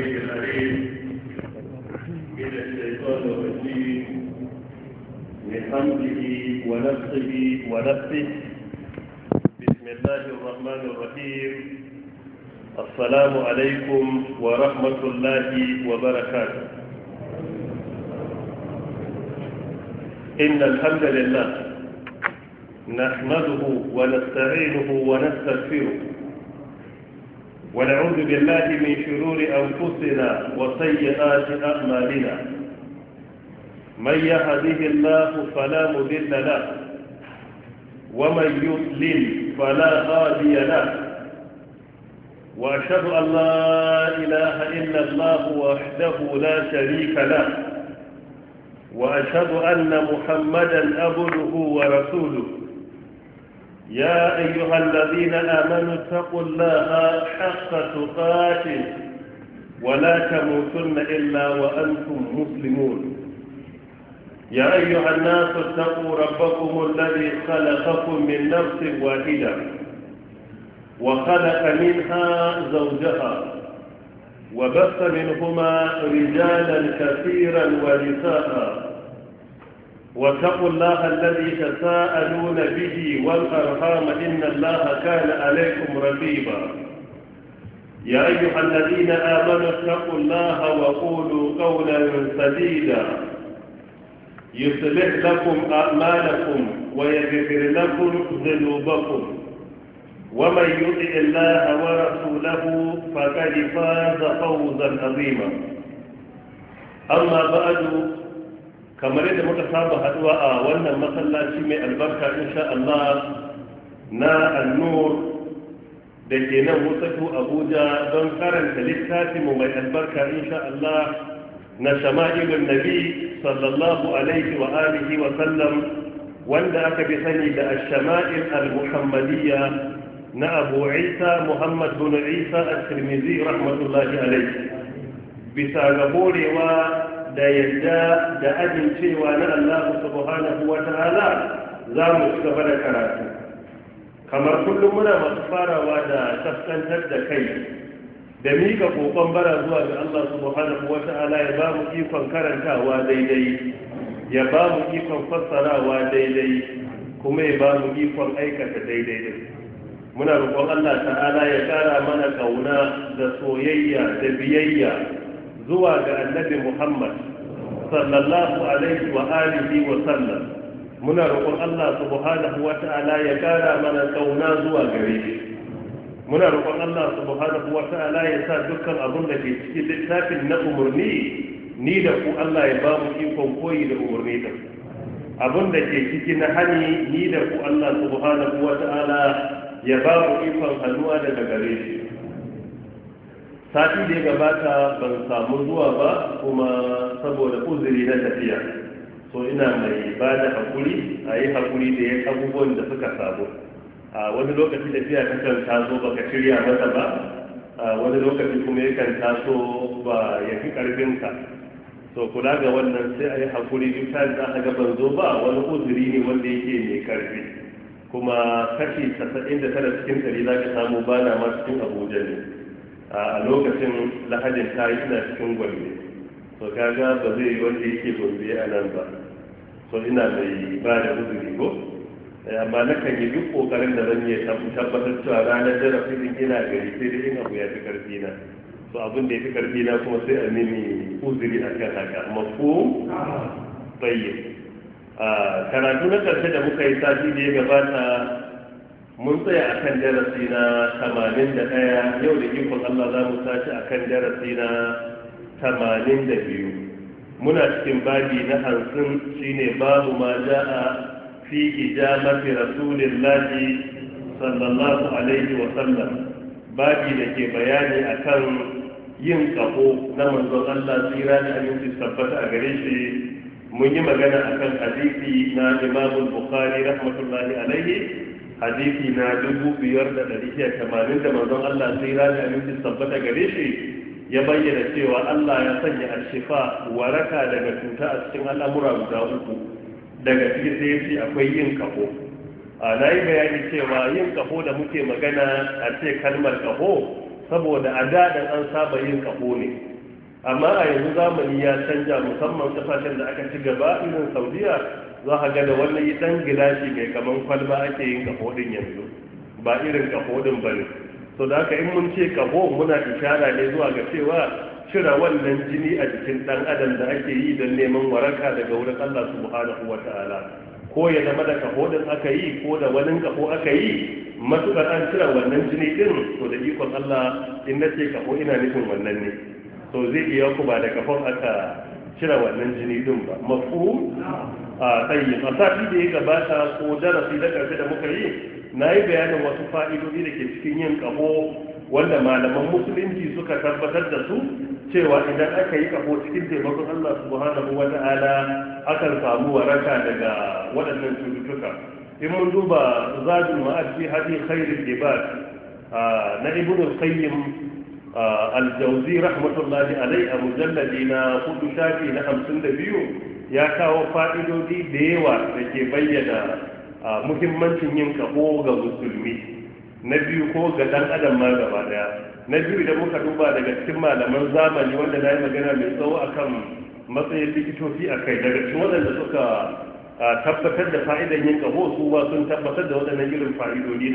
السميع العليم من الشيطان الرجيم من حمده ونفسه ونفسه. بسم الله الرحمن الرحيم. السلام عليكم ورحمة الله وبركاته. إن الحمد لله نحمده ونستعينه ونستغفره ونعوذ بالله من شرور أنفسنا وسيئات أعمالنا. من يهده الله فلا مضل له ومن يضلل فلا هادي له، وأشهد أن لا إله إلا الله وحده لا شريك له، وأشهد أن محمدا عبده ورسوله. يا أيها الذين آمنوا اتقوا الله حق تقاته ولا تموتن إلا وأنتم مسلمون. يا أيها الناس اتقوا ربكم الذي خلقكم من نفس واحدة وخلق منها زوجها وبث منهما رجالا كثيرا ونساء. واتقوا الله الذي تساءلون به والأرحام إن الله كان عليكم رقيبا. يا أيها الذين آمنوا اتقوا الله وقولوا قولا سديدا يصلح لكم أعمالكم ويغفر لكم ذنوبكم، ومن يطع الله ورسوله فقد فاز فوزا عظيما. أما بعد، kamar yadda muka saba haduwa a wannan masallaci mai albarka insha Allah na annur da ke nan wasatu Abuja don karanta littafinmu mai albarka insha Allah na shama'ilun nabi sallallahu alaihi wa alihi wa sallam, wanda aka bi sani da ash-shama'il al-muhammadiyya na Abu Isa Muhammad bin Isa at-Tirmidhi rahmatullahi alaihi. Bisa ga horewa da yadda da amincewa na Allah subhanahu wa ta'ala za mu ci gaba da karatu. Kamar kullum muna masu farawa da kaskantar da kai da mika kokon bara zuwa ga Allah subhanahu wa ta'ala ya ba mu ikon karantawa daidai, ya ba mu ikon fassarawa daidai, kuma ya ba mu ikon aikata daidai. Muna roƙon Allah ta'ala ya ƙara mana kauna da soyayya da biyayya zuwa ga annabi Muhammad sallallahu alaihi wa alihi wa sallam. Muna roƙon Allah subhanahu wa ta'ala ya kara mana kauna zuwa gare shi. Muna roƙon Allah subhanahu wa ta'ala ya sa dukkan abin da ke cikin littafin na umarni ni da ku Allah ya ba mu ikon koyi da umarni da abin da ke ciki na hani ni da ku Allah subhanahu wa ta'ala ya ba mu ikon hannuwa daga gare shi. Sati da ya gabata ban samu zuwa ba kuma saboda uzuri na tafiya, so ina mai ba da hakuri a yi hakuri da ya abubuwan da suka samu. A wani lokaci tafiya ta kan taso baka shirya mata ba, a wani lokaci kuma yakan taso ba ya fi karfinka, so kula ga wannan sai a yi hakuri. duk ta za a ga ban zo ba wani uzuri ne wanda yake mai karfi, kuma kashi 99 cikin 100 za ka samu bana ma cikin Abuja ne. A lokacin lahadin ta yi ina cikin Gombe, so kaga ba zai yi wanda yake Gombe a nan ba, so ina mai ba da uzuri ko, amma na kan yi duk kokarin da zan yi tabbatar cewa ranar darasi din ina gari, sai da in abu ya fi karfi na, so abin da ya fi karfi na kuma sai a nemi uzuri a kan haka. Mafu bayyana karatu na karshe da muka yi sati da ya gabata mun tsaya a kan darasi na 81. yau da ikon Allah za mu tashi a kan darasi na 82. muna cikin babi na 50 shine babu ma ja'a fi ijamati rasulillahi sallallahu alaihi wa sallam, babi da ke bayani akan yin kaho na manzon Allah tsira da aminci tabbata a gare shi. mun yi magana akan hadisi na Imam Bukhari rahmatullahi alaihi, hadisi na 5,180 da manzon Allah sai rani aminci tabbata gare shi ya bayyana cewa Allah ya sanya ashifa waraka daga cuta a cikin al'amura guda uku. Daga cikin sai yace akwai yin kafo. Na yi bayani cewa yin kafo da muke magana a ce kalmar kafo saboda a daɗin an saba yin kafo ne, amma a yanzu zamani ya canja, musamman kasashen da aka ci gaba irin Saudiya, za a ga da wannan dan gilashi mai kaman kwalba ake yin kafo din yanzu, ba irin kafo din bane. So da haka in mun ce kafo muna ishara ne zuwa ga cewa cire wannan jini a jikin dan adam da ake yi don neman waraka daga wurin Allah subhanahu wataala, ko ya zama da kafo din aka yi ko da wani kafo aka yi, matukar an cire wannan jini din to da ikon Allah in nace kafo ina nufin wannan ne, to zai iya ku ba da kafon aka cire wannan jini din ba. Mafu a tsayi a sati da ya gabata ko darasi da ƙarfi da muka yi, na yi bayanin wasu fa'idodi da ke cikin yin kafo wanda malaman musulunci suka tabbatar da su, cewa idan aka yi kafo cikin taimakon Allah subhanahu wa ta'ala akan samu waraka daga waɗannan cututtuka. In mun duba zadul ma'ad fi hadi khairul ibad na ibn al-qayyim al-jawzi rahmatullahi alayhi a mujalladi na 4 shafi na 52 ya kawo fa'idodi da yawa da ke bayyana muhimmancin yin kafo ga musulmi, na biyu ko ga dan adam ma gaba daya. Na biyu idan muka duba daga cikin malaman zamani wanda na yi magana mai tsawo akan matsayin likitoci a kai, daga cikin waɗanda suka tabbatar da fa'idan yin kafo su ba sun tabbatar da waɗannan irin fa'idodi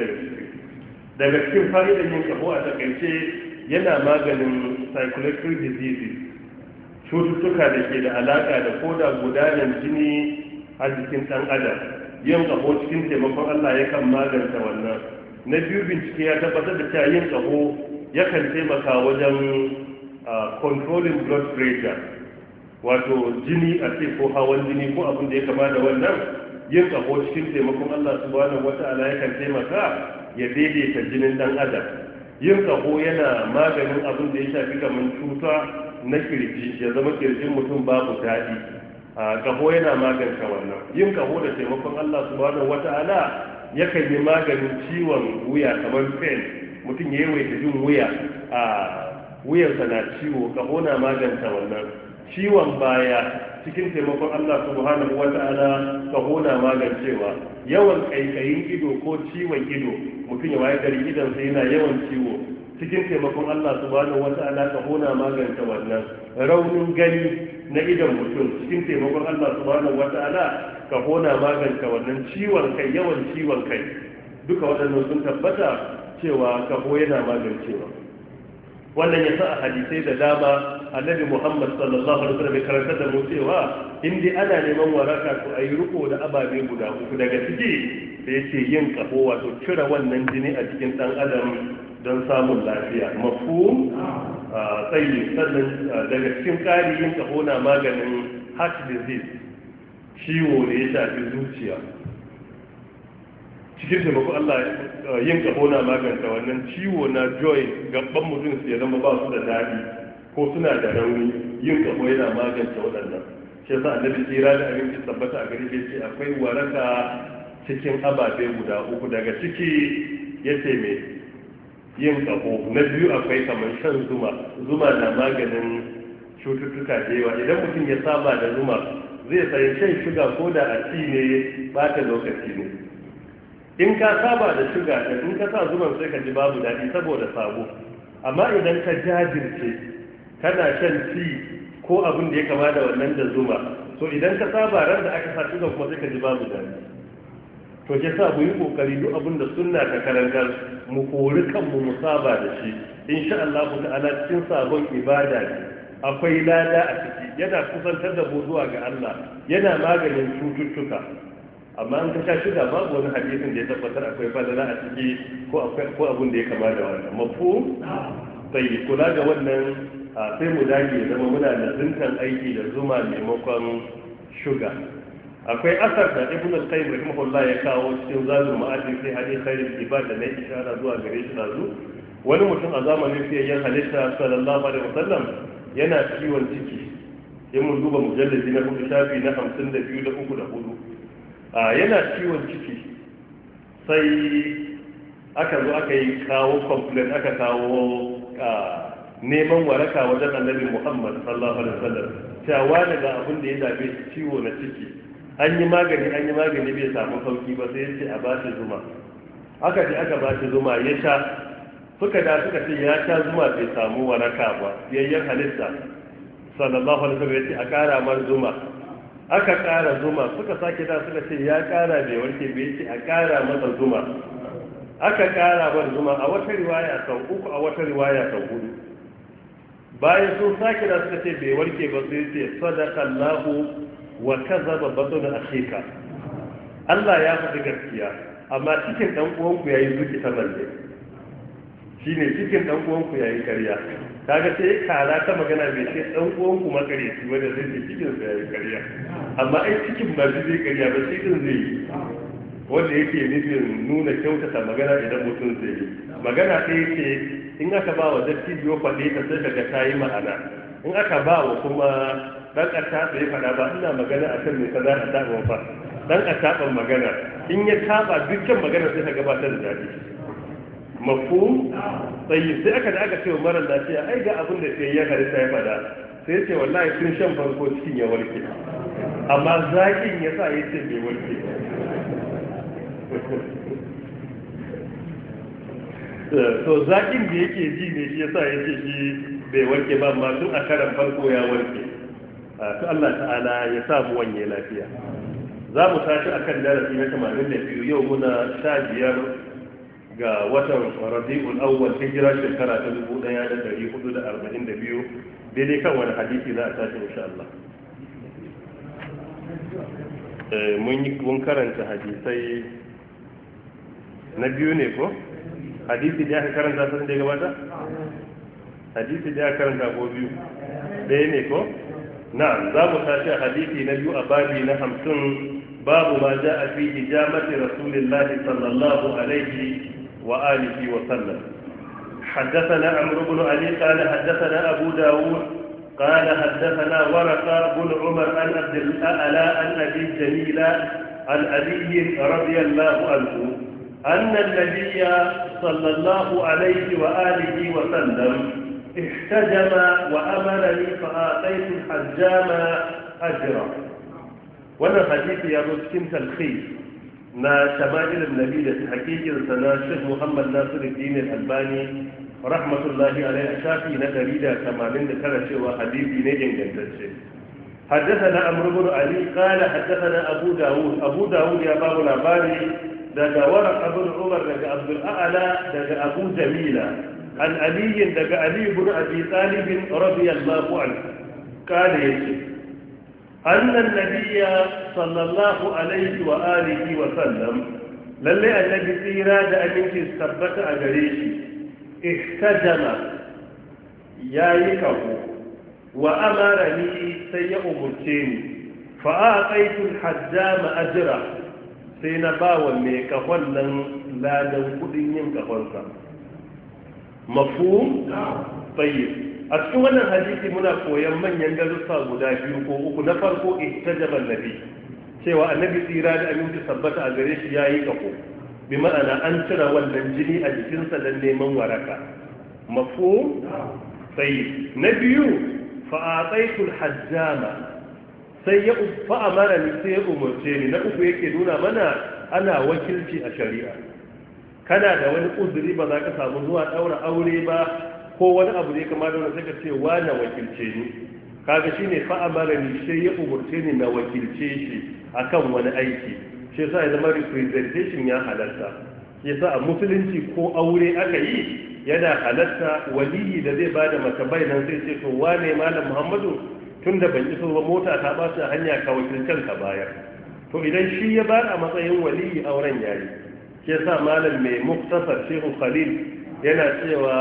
daga cikin fa'idan yin kafo a takaice yana maganin circulatory diseases, cututtuka da ke da alaka da koda gudanar jini a jikin ɗan adam. Yin kafo cikin taimakon Allah yakan magance wannan. Na biyu, bincike ya tabbatar da cewa yin kafo yakan taimaka wajen controlling blood pressure, wato jini a ce ko hawan jini ko abin da ya kama da wannan. Yin kafo cikin taimakon Allah subhanahu wata'ala yakan taimaka ya daidaita jinin ɗan adam. Yin kafo yana maganin abin da ya shafi kamar cuta na kirji, ya zama kirjin mutum babu daɗi. Kafo yana magance wannan. Yin kafo da taimakon Allah subhanahu wata'ala yakan yi maganin ciwon wuya kamar pain, mutum ya yawaita jin wuya a wuyarsa na ciwo, kafo na magance wannan. Ciwon baya cikin taimakon Allah subhanahu wata'ala kafo na magancewa. Yawan kaikayin ido ko ciwon ido, mutum ya waye gari idan sai yana yawan ciwo, cikin taimakon Allah subhanahu wata'ala kafo na magance wannan. Raunin gani na idan mutum, cikin taimakon Allah subhanahu wata'ala kafo na magance wannan. Ciwon kai, yawan ciwon kai, duka waɗannan sun tabbata cewa kafo yana magancewa. Wannan ya sa a hadisai da dama annabi Muhammad sallallahu alaihi wasallam ya karanta da mu cewa in dai ana neman waraka to ayi riko da ababe guda uku, daga ciki da yace yin kafo, wato cire wannan jini a cikin dan adam don samun lafiya. Mafhum? Tsayi. Sannan daga cikin ƙari yin kafo na maganin heart disease, ciwo da ya shafi zuciya. Cikin taimako Allah yin kafo na maganta wannan ciwo na joy, gaban mutum su ya zama ba su da daɗi ko suna da rauni, yin kafo yana maganta waɗannan. Shi yasa annabi tsira da abinci tabbata a gari ce akwai waraka cikin ababe guda uku, daga ciki yace me yin kafo. Na biyu akwai kamar shan zuma na maganin cututtuka da yawa. Idan mutum ya saba da zuma zai sayi shan shuga ko da a ci ne bata lokaci ne. In ka saba da shuga da in ka sa zuman sai ka ji babu daɗi saboda sabo, amma idan ka jajirce kana shan ci ko abin da ya kama da wannan da zuma, to idan ka saba ran da aka sa shuga kuma sai ka ji babu daɗi. To ke sa mu yi kokari duk abin da sunna ta karantar mu kori kanmu mu saba da shi, insha Allah ta'ala cikin sabon ibada ne, akwai lada a ciki, yana kusantar da mu zuwa ga Allah, yana maganin cututtuka. Amma an ka sha shuga babu wani hadisin da ya tabbatar akwai fadala a ciki ko abin da ya kama da wannan. Mafu sai kula ga wannan sai mu dage zama muna da zintan aiki da zuma maimakon shuga. Akwai asar da ibn al-qayyim rahimahullah ya kawo cikin zadul ma'ad fi hadith khairul ibad da nayi ishara zuwa gare shi dazu. Wani mutum a zamanin fiyayyen halitta sallallahu alaihi wasallam yana ciwon ciki. In mun duba mujalladi na 4 shafi na 52 da 3 da 4. Yana ciwon ciki sai aka zo aka yi kawo complaint, aka kawo neman waraka wajen annabi Muhammad sallallahu alaihi wasallam cewa daga abin da ya dabe ciwo na ciki, an yi magani bai samu sauki ba, sai ya ce a ba shi zuma. Aka ce aka ba shi zuma ya sha, suka ce ya sha zuma bai samu waraka ba. Yayyan halitta sallallahu alaihi wasallam ya ce a ƙara mar zuma, aka ƙara zuma, suka sake da suka ce ya ƙara bai warke bai, ce a ƙara masa zuma, aka ƙara mar zuma, a wata riwaya sau 3, a wata riwaya sau 4. bayan sun sake da suka ce bai warke ba, sai ce sadaqallahu wa kazaba batun akhika, Allah ya faɗi gaskiya amma cikin dan uwanku yayi zuki ta balle, shine cikin dan uwanku yayi ƙarya. Kaga sai kara ta magana bai ce dan uwanku makareci wanda zai ce cikin sa yayi ƙarya, amma ai cikin ba zai ƙarya ba shi din zai yi, wanda yake nufin nuna kyautata magana idan mutum zai yi magana ɗaya ce. In aka ba wa dattijo faɗe ta sai kaga ta yi ma'ana, in aka ba wa kuma ɗan ƙasa bai faɗa ba, ina magana a kan mai kaza a taɓa fa ɗan a taɓa magana, in ya taɓa dukkan magana sai ka gabatar da daɗi. Mafhum tsayi sai aka ce wa mara lafiya ai ga abin da sai ya harita ya faɗa, sai ce wallahi tun shan farko cikin ya warke, amma zaƙin ya sa ya ce bai warke. To zaƙin da yake ji ne shi yasa yake shi bai warke ba, amma tun a karan farko ya warke. To Allah ta'ala ya sa mu wanye lafiya. Za mu tashi akan darasi na 82, yau muna 15 ga watan Rabiul Awwal, hijira shekara ta 1442, daidai kan wani hadisi za a tashi insha Allah. Mun karanta hadisai na biyu ne ko? Hadisi da aka karanta sun da gabata? Hadisi da aka karanta ko biyu? ɗaya ne ko? Na'am, za mu tashi hadisi na biyu a babi na 50, babu ma ja a fi hijamati rasulillahi sallallahu alaihi wa alihi wa sallam. حدثنا عمرو بن علي قال حدثنا أبو داود قال حدثنا ورقة بن عمر عن عبد الأعلى عن أبي جميلة عن علي رضي الله عنه أن النبي صلى الله عليه وآله وسلم احتجم وأمرني فآتيت الحجام أجرا. وانا حديث يا مسكين تلخيص ما شمائل النبي حقيقة سنة الشيخ محمد ناصر الدين الألباني رحمة الله عليه شافي نتريد كمالين ذكر وحديثي نجن جنتشي. حدثنا عمرو بن علي قال حدثنا أبو داود يا باب الأباني daga warak abin umar daga abdul'ala daga abu jamila an aliyin daga ali ibn abi talib radiyallahu anhu kana yace annan nabiyya sallallahu alaihi wa alihi wa sallam lalle annabi tsira da aminci tabbata a gare shi ihtajama yayi kafu wa amarani sai ya umurce ni fa aqaitu al-hajjama ajra, sai na ba wa mai kahon nan ladan kudin yin kahonsa. Mafhum? Tayyib. A cikin wannan hadisi muna koyon manyan darussa guda 2 ko 3. Na farko ihtajaba annabi, cewa annabi tsira da aminci sabbata a gare shi yayi kaho, bi ma'ana an cire wannan jini a jikinsa dan neman waraka. Mafhum? Tayyib. Na biyu fa ataitul hajjama, sai ya fa'amara ni sai ya umarce ni. Na uku yake nuna mana ana wakilci a shari'a, kana da wani uzuri ba za ka samu zuwa ɗaura aure ba ko wani abu ne kama da wani sai ka ce wa na wakilce ni, kaga shine fa'amara ni sai ya umarce ni na wakilce shi akan wani aiki, shi yasa ya zama representation ya halarta. Yasa a musulunci ko aure aka yi yana halarta waliyi da zai bada maka bainan sai ce to wane malam Muhammadu, tun da ban iso ba mota ta ba ta hanya ka wakilcin ka bayar. To idan shi ya ba a matsayin waliyi auren yayi, ke sa malam mai muktasar Shehu Khalil yana cewa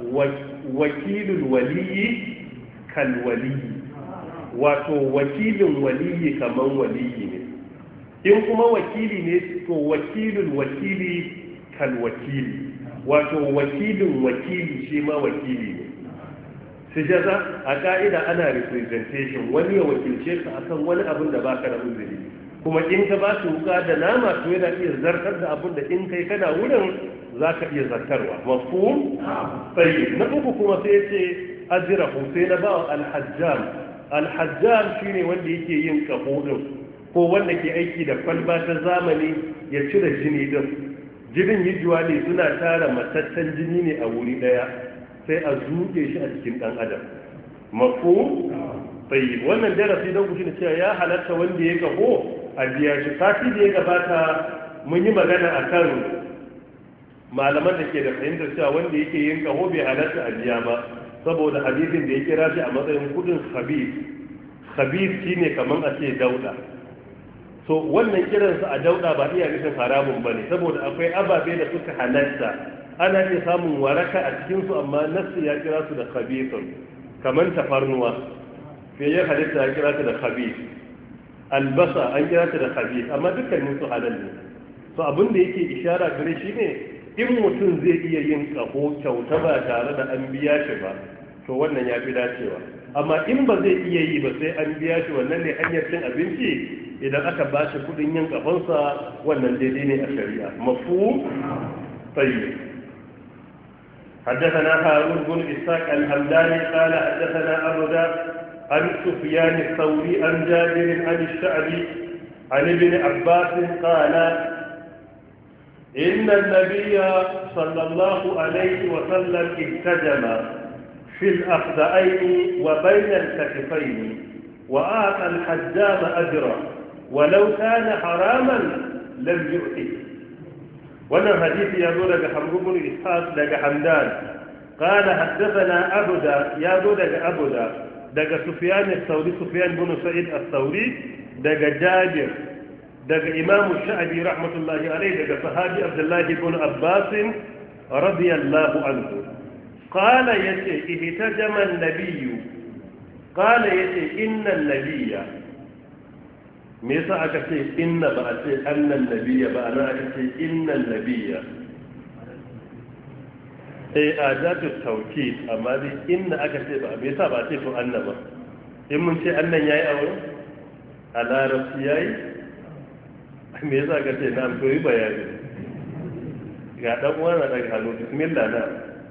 wakilul waliyi kal waliyi, wato wakilin waliyi kaman waliyi ne, in kuma wakili ne to wakilul wakili kal wakili, wato wakilin wakili shi ma wakili ne. Sijaza a ka'ida ana representation, wani ya wakilce ka akan wani abin da baka da uzuri, kuma in ka ba su wuka da nama to yana iya zartar da abin da in kai kana wurin za ka iya zartarwa. Mafhum? Tayyib. Na uku kuma sai ce ajrahu, sai na ba al-hajjam. Al-hajjam shine wanda yake yin kafo din, ko wanda ke aiki da kwalba ta zamani ya cire jini din. Jinin yijuwa ne suna tara matattan jini ne a wuri daya, sai a zuke shi a cikin ɗan adam. Mafhum? sai wannan darasi don ku ne cewa ya halatta wanda ya kaho a biya shi. Sati da ya gabata mun yi magana akan malaman da ke da fahimtar cewa wanda yake yin kaho bai halatta a biya ba saboda hadisin da ya kira shi a matsayin kudin khabith shine kaman a ce dauda. so wannan kiransa a dauda ba iya nufin haramun bane saboda akwai ababe da suka halatta ana iya samun waraka a cikin su amma nassi ya kira su da khabithun kaman tafarnuwa sai ya halitta ya kira ta da khabith, albasa an kira ta da khabith, amma dukkanin su halal ne. so abin da yake ishara gare shi ne in mutum zai iya yin kaho kyauta ba tare da an biya shi ba to wannan ya fi dacewa, amma in ba zai iya yi ba sai an biya shi, wannan ne hanyar cin abinci. idan aka ba shi kudin yin kahonsa wannan daidai ne a shari'a. Mafhum? tayyib. حدثنا هارون بن إسحاق الحمداني قال حدثنا أبو داود عن سفيان الثوري عن جابر عن الشعبي عن ابن عباس قال إن النبي صلى الله عليه وسلم احتجم في الأخذين وبين الكتفين وآتى الحجام أجرا ولو كان حراما لم يؤته. وانا حديث يقول لك حمرو بن إسحاق لك حمدان قال حدثنا أبدا يقول لك أبدا لك سفيان الثوري سفيان بن سعيد الثوري لك جابر لك إمام الشعبي رحمة الله عليه لك صحابي عبد الله بن عباس رضي الله عنه قال يتي اهتجم النبي قال يتي إن النبي me yasa aka ce inna ba a ce annan nabiyya ba ana aka ce innan nabiyya adatu tawkid amma dai inna aka ce ba me yasa ba a ce to anna ba in mun ce annan yayi aure a larabci yayi me yasa aka ce na to yi bayani ga dan uwa na daga hannu bismillah na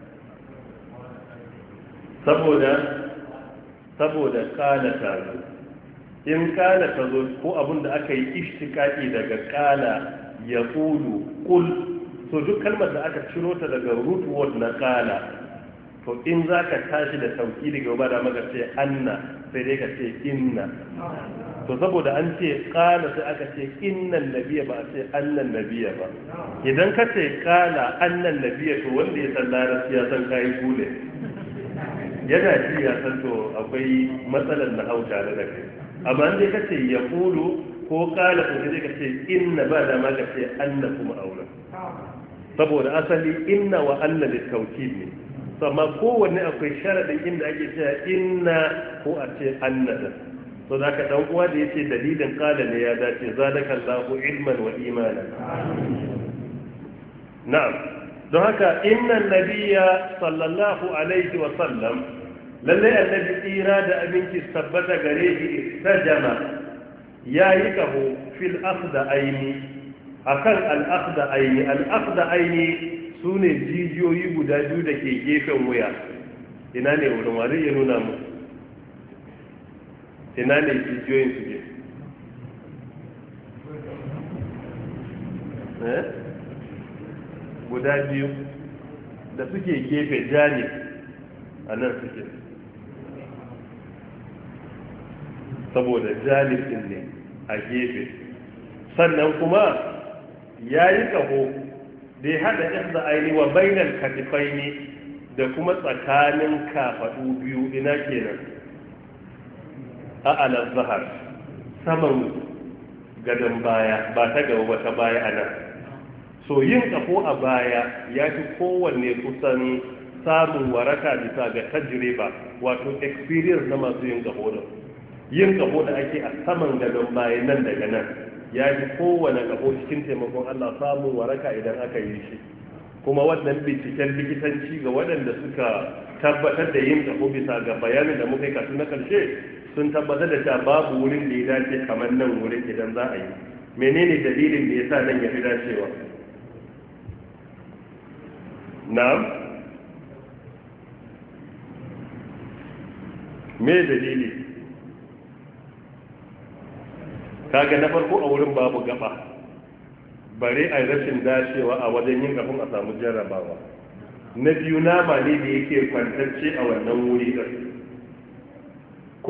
saboda kala ta zo in kala ta zo ko abin da aka yi ishtiqaqi daga kala ya qulu qul to duk kalmar da aka ciro ta daga root word na kala to in zaka tashi da sauki daga ba da maka ce anna sai dai ka ce inna. to saboda an ce kala sai aka ce innan nabiyya ba a ce annan nabiyya ba. idan ka ce kala annan nabiyya to wanda ya san larabci ya san kai kule yana ji ya san to akwai matsalar na hauta da kai. amma dai ka ce ya kulu ko kala ko sai ka ce inna ba da ma ka ce anna kuma aure saboda asali inna wa anna litawkid ne. amma kowanne akwai sharadin inda ake cewa inna ko a ce anna da so da ka dan uwa da yace dalilin kala ne ya dace zadaka Allahu ilman wa imana. na'am don haka inna nabiyya sallallahu alaihi wa sallam lallai annabi tsira da abinci tabbata gare shi istajama yayi kaho fil akhda aini akan al akhda aini. al akhda aini sune jijiyoyi guda biyu da ke gefen wuya. ina ne wurin wani ya nuna mu ina ne jijiyoyin su ke guda biyu da suke gefe jani a nan suke saboda jalifin ne a gefe. sannan kuma ya yi ƙaho da ya haɗa ihda aini wa bainal katifaini da kuma tsakanin kafaɗu biyu. ina kenan a alar zahar saman gadon baya ba ta gaba ba ta baya a nan. so yin ƙaho a baya ya fi kowanne kusan samun waraka bisa ga tajriba wato experience na masu yin ƙaho da yin ƙaho da ake a saman gadon baya nan daga nan ya fi kowane ƙaho cikin taimakon Allah samun waraka idan aka yi shi. kuma wannan binciken likitanci ga waɗanda suka tabbatar da yin ƙaho bisa ga bayanin da muka yi kasu na ƙarshe sun tabbatar da cewa babu wurin da ya dace kamar nan wurin idan za a yi. menene dalilin da ya sa nan ya fi dacewa? na'am me dalili? kaga na farko a wurin babu gaba bare a rashin dacewa a wajen yin kafin a samu jarrabawa. na biyu nama ne da yake kwantacce a wannan wuri ɗin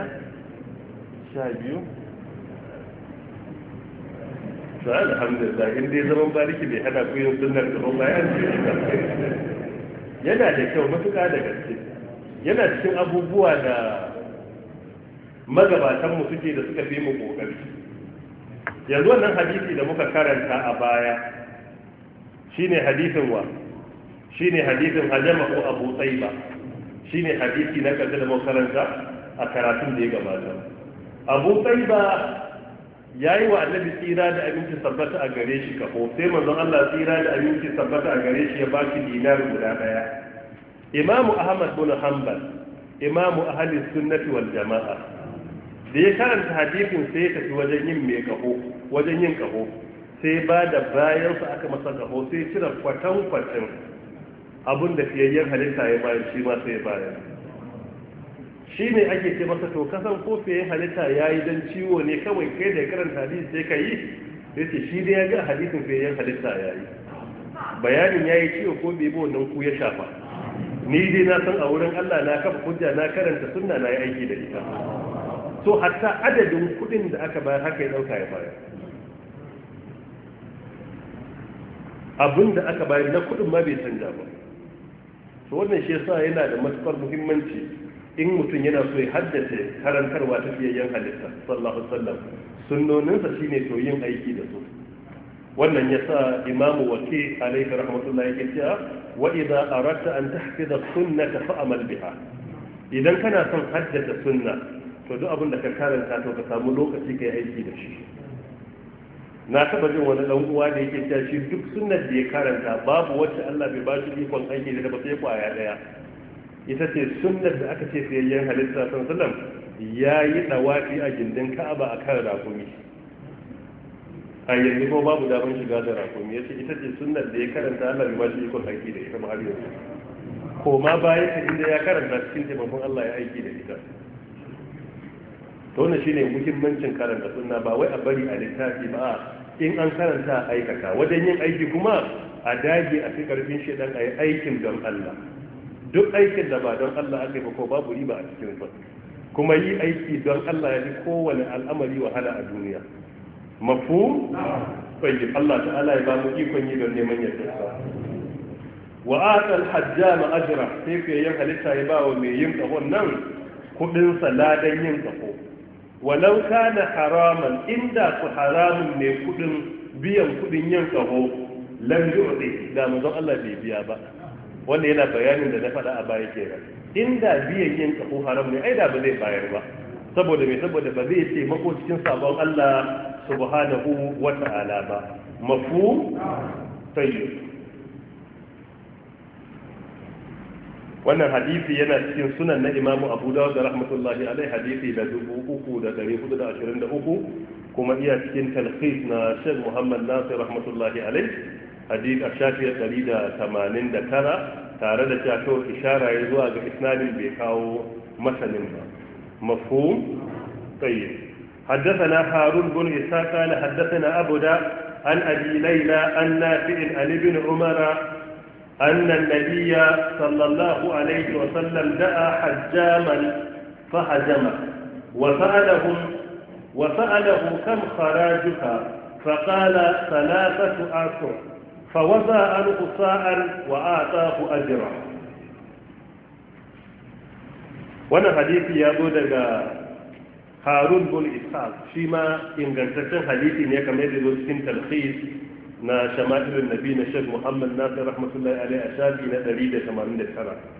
12 to alhamdulillah in dai zaman bariki bai hana ku yin sunnar da bayan yana da kyau matuƙa da gaske, yana cikin abubuwa da magabatanmu suke da suka fi mu kokari. Yanzu wannan hadisi da muka karanta a baya shine hadisin wa shine hadisin hajama ko abu tsaiba, shine hadisi na karshe da muka karanta a karatun da ya gabata. Abu tsaiba ya yi wa annabi tsira da aminci sabbata a gare shi kafo, sai manzon Allah tsira da aminci sabbata a gare shi ya ba shi dinar guda daya. Imamu Ahmad bin Hanbal, imamu ahli sunnati wal jama'a, da ya karanta hadisin sai ya tafi wajen yin mai kaho, wajen yin kaho, sai ba da bayan su aka masa kaho, sai cire kwatan abin da fiyayyen halitta ya bayar, shi ma sai ya bayar. Shi ne ake ce masa to kasan ko fiye halitta ya yi don ciwo ne kawai kai da ya karanta hadisi sai ka yi, sai ce shi dai ya ga hadisin fiye halitta ya yi, bayanin ya yi ciwo ko bai bi wannan ku ya shafa, ni dai na san a wurin Allah na kafa hujja na karanta sunna na yi aiki da ita. So hatta adadin kudin da aka bayar haka ya dauka ya bayar, abin da aka bayar na kudin ma bai canja ba. So wannan shi yasa yana da matukar muhimmanci in mutum yana so ya haddace karantarwa ta fiyayyen halitta sallallahu alaihi wasallam, sunnoninsa shine to yin aiki da su. wannan yasa imamu waki alaihi rahmatullahi yake cewa wa idza aradta an tahfiza sunnata fa'amal biha, idan kana son haddace sunna to duk abin da ka karanta to ka samu lokaci kai aiki da shi. Na taba jin wani dan uwa da yake cewa shi duk sunnar da ya karanta babu wacce Allah bai ba shi ikon aiki da ba sai kwaya daya, ita ce sunnar da aka ce sayayyen halitta sallallahu alaihi wasallam yayi dawafi a gindin Ka'aba akan rakumi. A yanzu ko babu daman shiga da rakumi, yace ita ce sunnar da ya karanta Allah bai ba shi ikon aiki da ita ba har yanzu. Ko ma bayan ta inda ya karanta cikin taimakon Allah ya aiki da ita. To wannan shine muhimmancin karanta sunna, ba wai a bari a littafi ba, in an karanta aikata. Wajen yin aiki kuma a dage a fi karfin shedan a yi aikin don Allah. Duk aikin da ba don Allah aka yi ba ko babu riba a cikin sa, kuma yi aiki don Allah ya fi kowane al'amari wahala a duniya. Mafhum? Tayyib, Allah ta'ala ya ba mu ikon yi don neman yardarsa. Wa ata al-hajjama ajra, sai ke yin halitta ya ba wa mai yin kahon nan kudin sa ladan yin kaho. Walau kana haraman, inda ku haramun ne kudin biyan kudin yin kaho, lam yu'ti, da manzon Allah bai biya ba. Wanda yana bayanin da na faɗa a baya kenan. Inda biyan yin kaho haram ne, ai da ba zai bayar ba. Saboda me? Saboda ba zai taimako cikin sabon Allah subhanahu wa ta'ala ba. Mafhum? Tayyib. Wannan hadisi yana cikin sunan na Imam Abu Dawud da rahmatullahi alaihi, hadisi da 3423, kuma iya cikin talkhis na Sheikh Muhammad Nasir rahmatullahi alaihi, hadisi a shafi 189, tare da cewa ishara ya zuwa ga isnadin bai kawo masanin ba. Mafhum? Tayyib. حدثنا هارون بن إسحاق قال حدثنا أبو دا عن أبي ليلى عن نافع عن ابن عمر أن النبي صلى الله عليه وسلم دعا حجاما فهجمه وسأله كم خراجك فقال 3 أشهر فوضع عنه صاعا وآتاه أجرا. wannan hadisi ya zo daga Harun bin Ishaq, shi ma ingantaccen hadisi ne kamar yadda zo cikin talkhis na shama'ilun nabi na Sheikh Muhammad Nasir rahmatullahi alaihi a shafi na 189.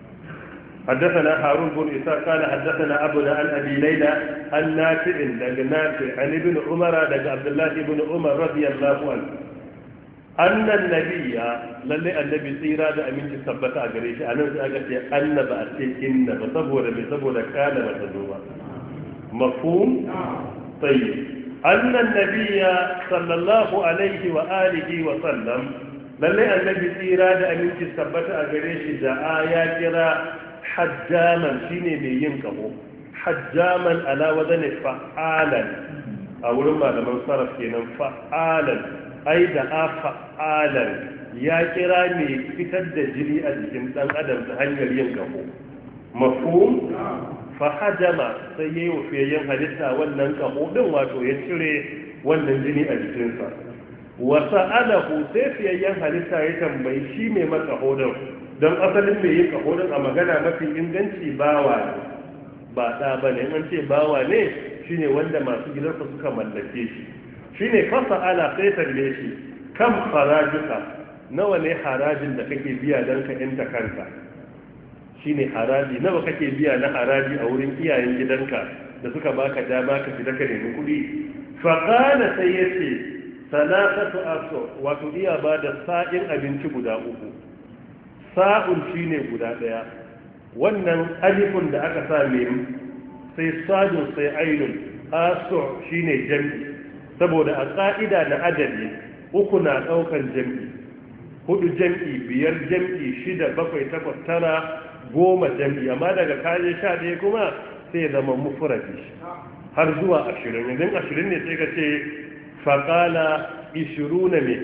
حدثنا هارون بن إسحاق قال حدثنا أبونا عن أبي ليلى عن نافع عن ابن عمر عبد الله بن عمر رضي الله عنه أن النبي النبي سيرا da aminci tabbata a gare shi anan sai aka ce annaba a ce inna ba saboda kana ba ta zo ba mafhum tayyib anna an-nabiyya sallallahu alaihi wa alihi wa sallam lalle annabi sira da aminci tabbata a gare shi da ya kira hajjaman shine mai yin kaho hajjaman ala wazani fa'alan a wurin malaman sarraf kenan fa'alan ai da fa'alan ya kira mai fitar da jini a jikin dan adam ta hanyar yin kaho mafhum fa hajama sai yayi wafiyayyen halitta wannan kaho din wato ya cire wannan jini a jikinsa wa sa'alahu sai fiyayyen halitta ya tambayi shi mai maka hodon don asalin mai yin kahodin a magana mafi inganci bawa ne ba ɗa ba ne an ce bawa ne shine wanda masu gidansa suka mallake shi shine fasa ala sai talle shi kan farajuka nawa ne harajin da kake biya don ka yanta kanka shine haraji nawa kake biya na haraji a wurin iyayen gidanka da suka baka dama ka fita ka nemi kuɗi faqala sai yace salatatu aso wato iya ba da sa'in abinci guda uku sa'un shine guda daya wannan alifun da aka sa mim sai sadun sai ainun aso shine jam'i saboda a ka'ida na adadi uku na daukan jam'i hudu jam'i biyar jam'i shida bakwai takwas tara goma jam'i amma daga kaje 11 kuma sai zama mufradi har zuwa 20 idan 20 ne sai ka ce faƙala 20 ne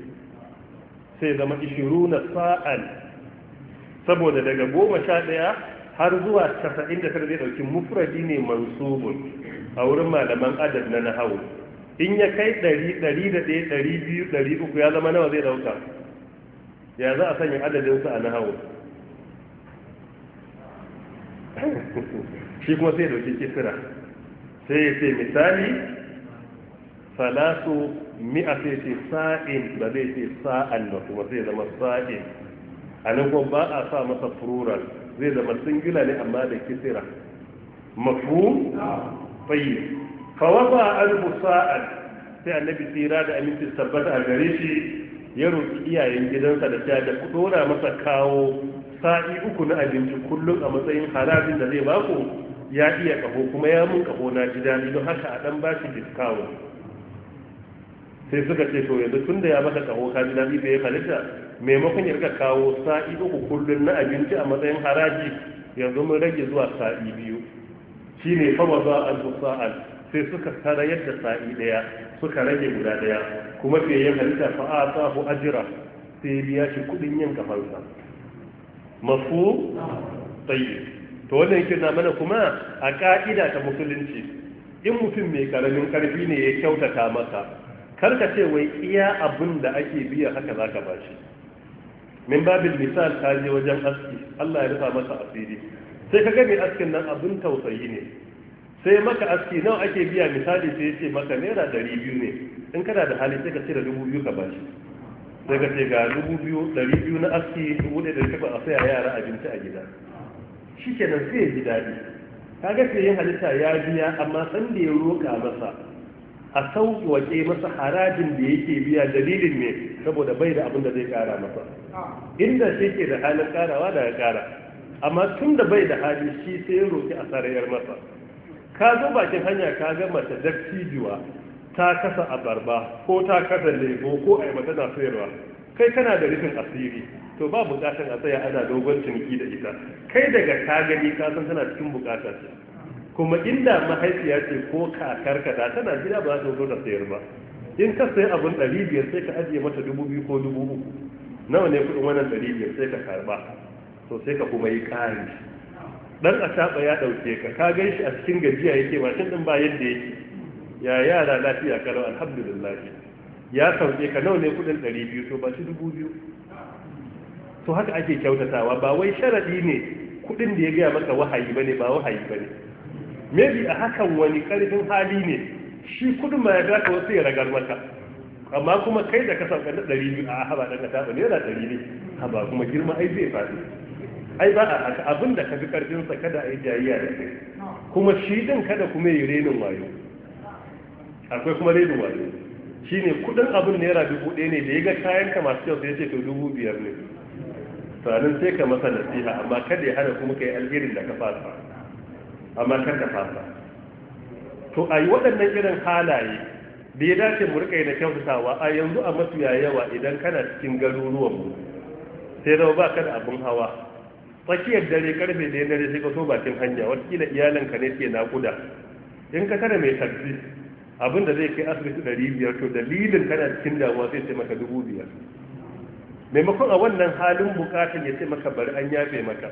sai zama 20 sa'an saboda daga 11 har zuwa 99 zai ɗauki mufradi ne mansubun a wurin malaman adad na nahawu in ya kai 100 101 200 300 ya zama nawa zai ɗauka ya za a sanya adadinsa a nahawu shi kuma sai ɗauki kisira sai ya ce misali salatu mi'a sai ce sa'in ba zai ce sa'an ba kuma zai zama sa'in a nan kuma ba a sa masa plural zai zama singular ne amma da kisira mafhum tayyib fa wada alfu sa'an sai annabi tsira da aminci tabbata a gare shi ya roki iyayen gidansa da ta da dora masa kawo sa'i uku na abinci kullum a matsayin harajin da zai baku ya iya kaho kuma ya mun kaho na ji dadi don haka a dan bashi discount sai suka ce to yanzu tun da ya maka kaho ka ji daɗi da ya halitta maimakon ya rika kawo sa'i uku kullum na abinci a matsayin haraji yanzu mun rage zuwa sa'i biyu shi ne fama za a sa'al sai suka tara yadda sa'i ɗaya suka rage guda ɗaya kuma fiye yin halitta fa'a ta hu ajira sai biya shi kuɗin yin kafansa mafu tsaye to wannan yake na mana kuma a ka'ida ta musulunci in mutum mai karamin karfi ne ya kyautata maka karka ce wai iya abin da ake biya haka za ka bashi min babin misal ka je wajen aski Allah ya rufa masa asiri sai ka gani askin nan abin tausayi ne sai maka aski nawa ake biya misali sai ce maka naira 200 ne in kana da hali sai ka cire 2000 ka bashi sai ka ce ga 200 na aski 1800 a saya yara abinci a gida shikenan sai ya ji daɗi kaga sai yin halitta ya biya amma san da ya roƙa masa a sauƙaƙe masa harajin da yake biya dalilin ne saboda bai da abin da zai ƙara masa inda shi ke da halin ƙarawa da ya ƙara amma tun da bai da hali shi sai ya roƙi a sarayar masa ka zo bakin hanya ka ga mace dattijuwa ta kasa abarba ko ta kasa lemo ko ai mata na sayarwa kai kana da rufin asiri to ba buƙatar a tsaya ana dogon ciniki da ita kai daga ka gani ka san tana cikin buƙata ce kuma inda mahaifiya ce ko kakarka da tana gida ba za ta zo da sayar ba in ka sayi abin 500 sai ka ajiye mata 2000 ko 3000 nawa ne kudin wannan 500 sai ka karba to sai ka kuma yi ƙari dan a taba ya dauke ka ka gan shi a cikin gajiya yake mashin din ba yadda yake ya yara lafiya kalau alhamdulillah ya sauke ka nawa ne kudin 200 to ba shi 2000 to haka ake kyautatawa ba wai sharadi ne kudin da ya gaya maka wahayi bane ba wahayi bane maybe a hakan wani karfin hali ne shi kudin ma ya ga ka wasu ya ragar maka amma kuma kai da ka sauka na 200 a haba ɗan ka taɓa naira 100 ne haba kuma girma ai zai faɗi ai ba a haka abin da ka fi ƙarfinsa kada a yi jayayya da kai kuma shi ɗin kada kuma yi renin wayo akwai kuma renin wayo shi ne kuɗin abin naira 1000 ne da ya ga kayan ka masu kyau sai ya ce to 5,000 ne sanin sai ka masa nasiha amma kada ya hana kuma ka yi alherin da ka fasa amma kar ka fasa to a yi waɗannan irin halaye da ya dace mu rika yi na kyautatawa a yanzu a mafiya yawa idan kana cikin garuruwanmu sai zama ba ka da abin hawa tsakiyar dare karfe da dare sai ka so bakin hanya watakila iyalanka ne ke nakuda in ka tara mai taxi abin da zai kai asibiti 500 to dalilin kana cikin damuwa sai ce maka 5,000 maimakon a wannan halin bukatun ya ce maka bari an yafe maka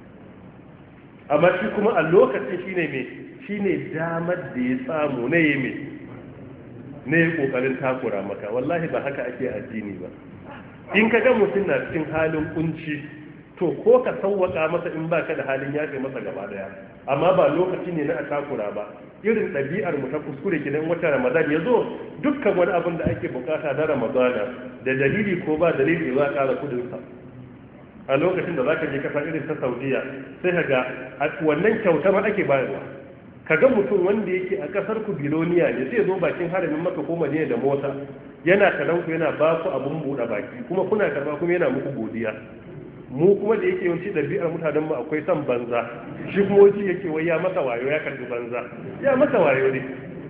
amma shi kuma a lokacin shine damar da ya samu na yi mai na yi kokarin takura maka wallahi ba haka ake addini ba in ka ga mutum na cikin halin kunci to ko ka sauwaka masa in baka da halin yafe masa gaba daya amma ba lokaci ne na a takura ba irin ɗabi'ar mu ta kuskure kidan wata ramadan ya zo dukkan wani abin da ake bukata na ramadana da dalili ko ba dalili za a ƙara kudinsa a lokacin da za ka je kasa irin ta saudiya sai ka ga wannan kyauta ma ake bayarwa ka ga mutum wanda yake a kasar ku biloniya ne zai zo bakin haramin maka ko madina da mota yana karan ku yana ba ku abun buɗe baki kuma kuna karba kuma yana muku godiya mu kuma da yake yawanci ɗabi'ar mutanen mu akwai son banza shi kuma wuce yake wai ya masa wayo ya karbi banza ya masa wayo ne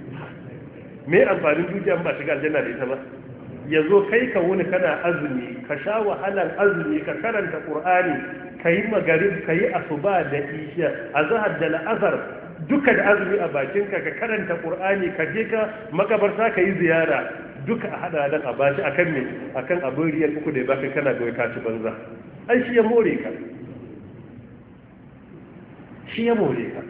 me amfanin dukiya ba shiga aljanna da ita ba ya zo kai ka wuni kana azumi ka sha wahalar azumi ka karanta qur'ani ka yi magarib ka yi asuba da isha azhar da la'azar duka da azumi a bakinka ka karanta qur'ani ka je ka makabarta ka yi ziyara duka a hada dan a bashi akan me akan abin riyal uku da baka kana ga ka ci banza ai shi ya more ka shi ya more ka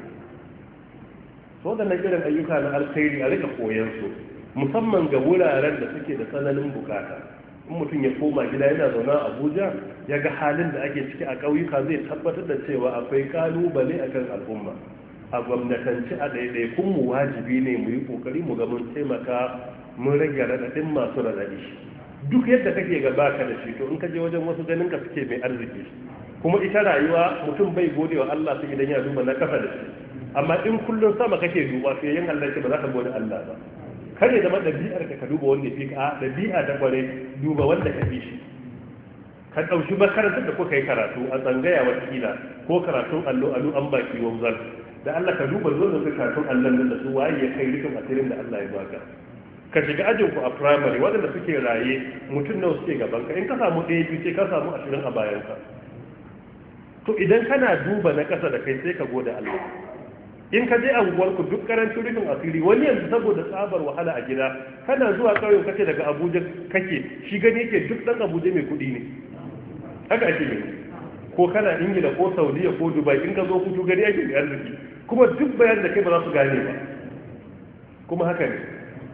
so da irin ayyuka na alkhairi a rika koyan su musamman ga wuraren da suke da tsananin bukata in mutum ya koma gida yana zaune a abuja ya ga halin da ake ciki a ƙauyuka zai tabbatar da cewa akwai kalubale a kan al'umma a gwamnatanci a ɗaiɗaikun mu wajibi ne mu yi ƙoƙari mu ga mun taimaka mun rage raɗaɗin masu raɗaɗi duk yadda kake ga baka da shi to in ka je wajen wasu ganin ka suke mai arziki kuma ita rayuwa mutum bai gode wa Allah sai idan ya duba na kafa da shi amma in kullum sama kake duba sai yin Allah ba za ka gode Allah ba kare zama ɗabi'ar ka duba wanda fi ka ɗabi'a ta kware duba wanda ka fi shi ka ɗauki makarantar da kuka yi karatu a tsangaya wakila ko karatun allo an baki wanzar da Allah ka duba zo da karatun allon da su waye ya kai rikin asirin da Allah ya baka ka shiga ajin ku a primary waɗanda suke raye mutum nawa suke gaban ka in ka samu ɗaya biyu sai ka samu 20 a bayan ka to idan kana duba na ƙasa da kai sai ka gode Allah in ka je anguwarku duk karancin rufin asiri wani yanzu saboda tsabar wahala a gida kana zuwa ƙauyen kace daga abuja kake shi gani yake duk ɗan abuja mai kuɗi ne haka ake ne ko kana ingila ko saudiya ko dubai in ka zo hutu gani ake da arziki kuma duk bayan da kai ba za su gane ba kuma haka ne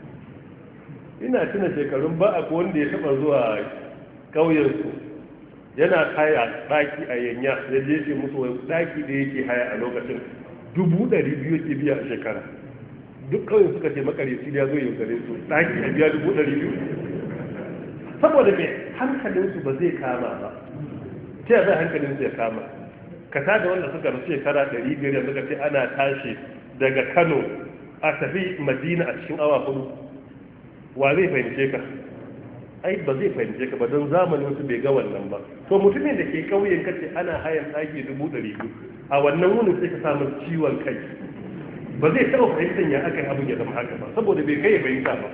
ina tuna shekarun ba a wanda ya taɓa zuwa ƙauyensu yana haya ɗaki a yanya ya je ce musu wani ɗaki da yake haya a lokacin 200,000 ke biya a shekara duk kawai suka ce makareci ya zo yaudare su ɗaki a biya 200,000 saboda mai hankalinsu ba zai kama ba ta yaya zai hankalinsu ya kama ka tada wanda suka rasu shekara 500 yanzu ka ce ana tashi daga kano a tafi madina a cikin awa 4 wa zai fahimce ka ai ba zai fahimce ka ba don zamanin su bai ga wannan ba to mutumin da ke kauyen kace ana hayan ɗaki 200,000 a wannan wunin sai ka samu ciwon kai ba zai taɓa fahimtar ya aka yi abin ya zama haka ba saboda bai kai ya fahimta ba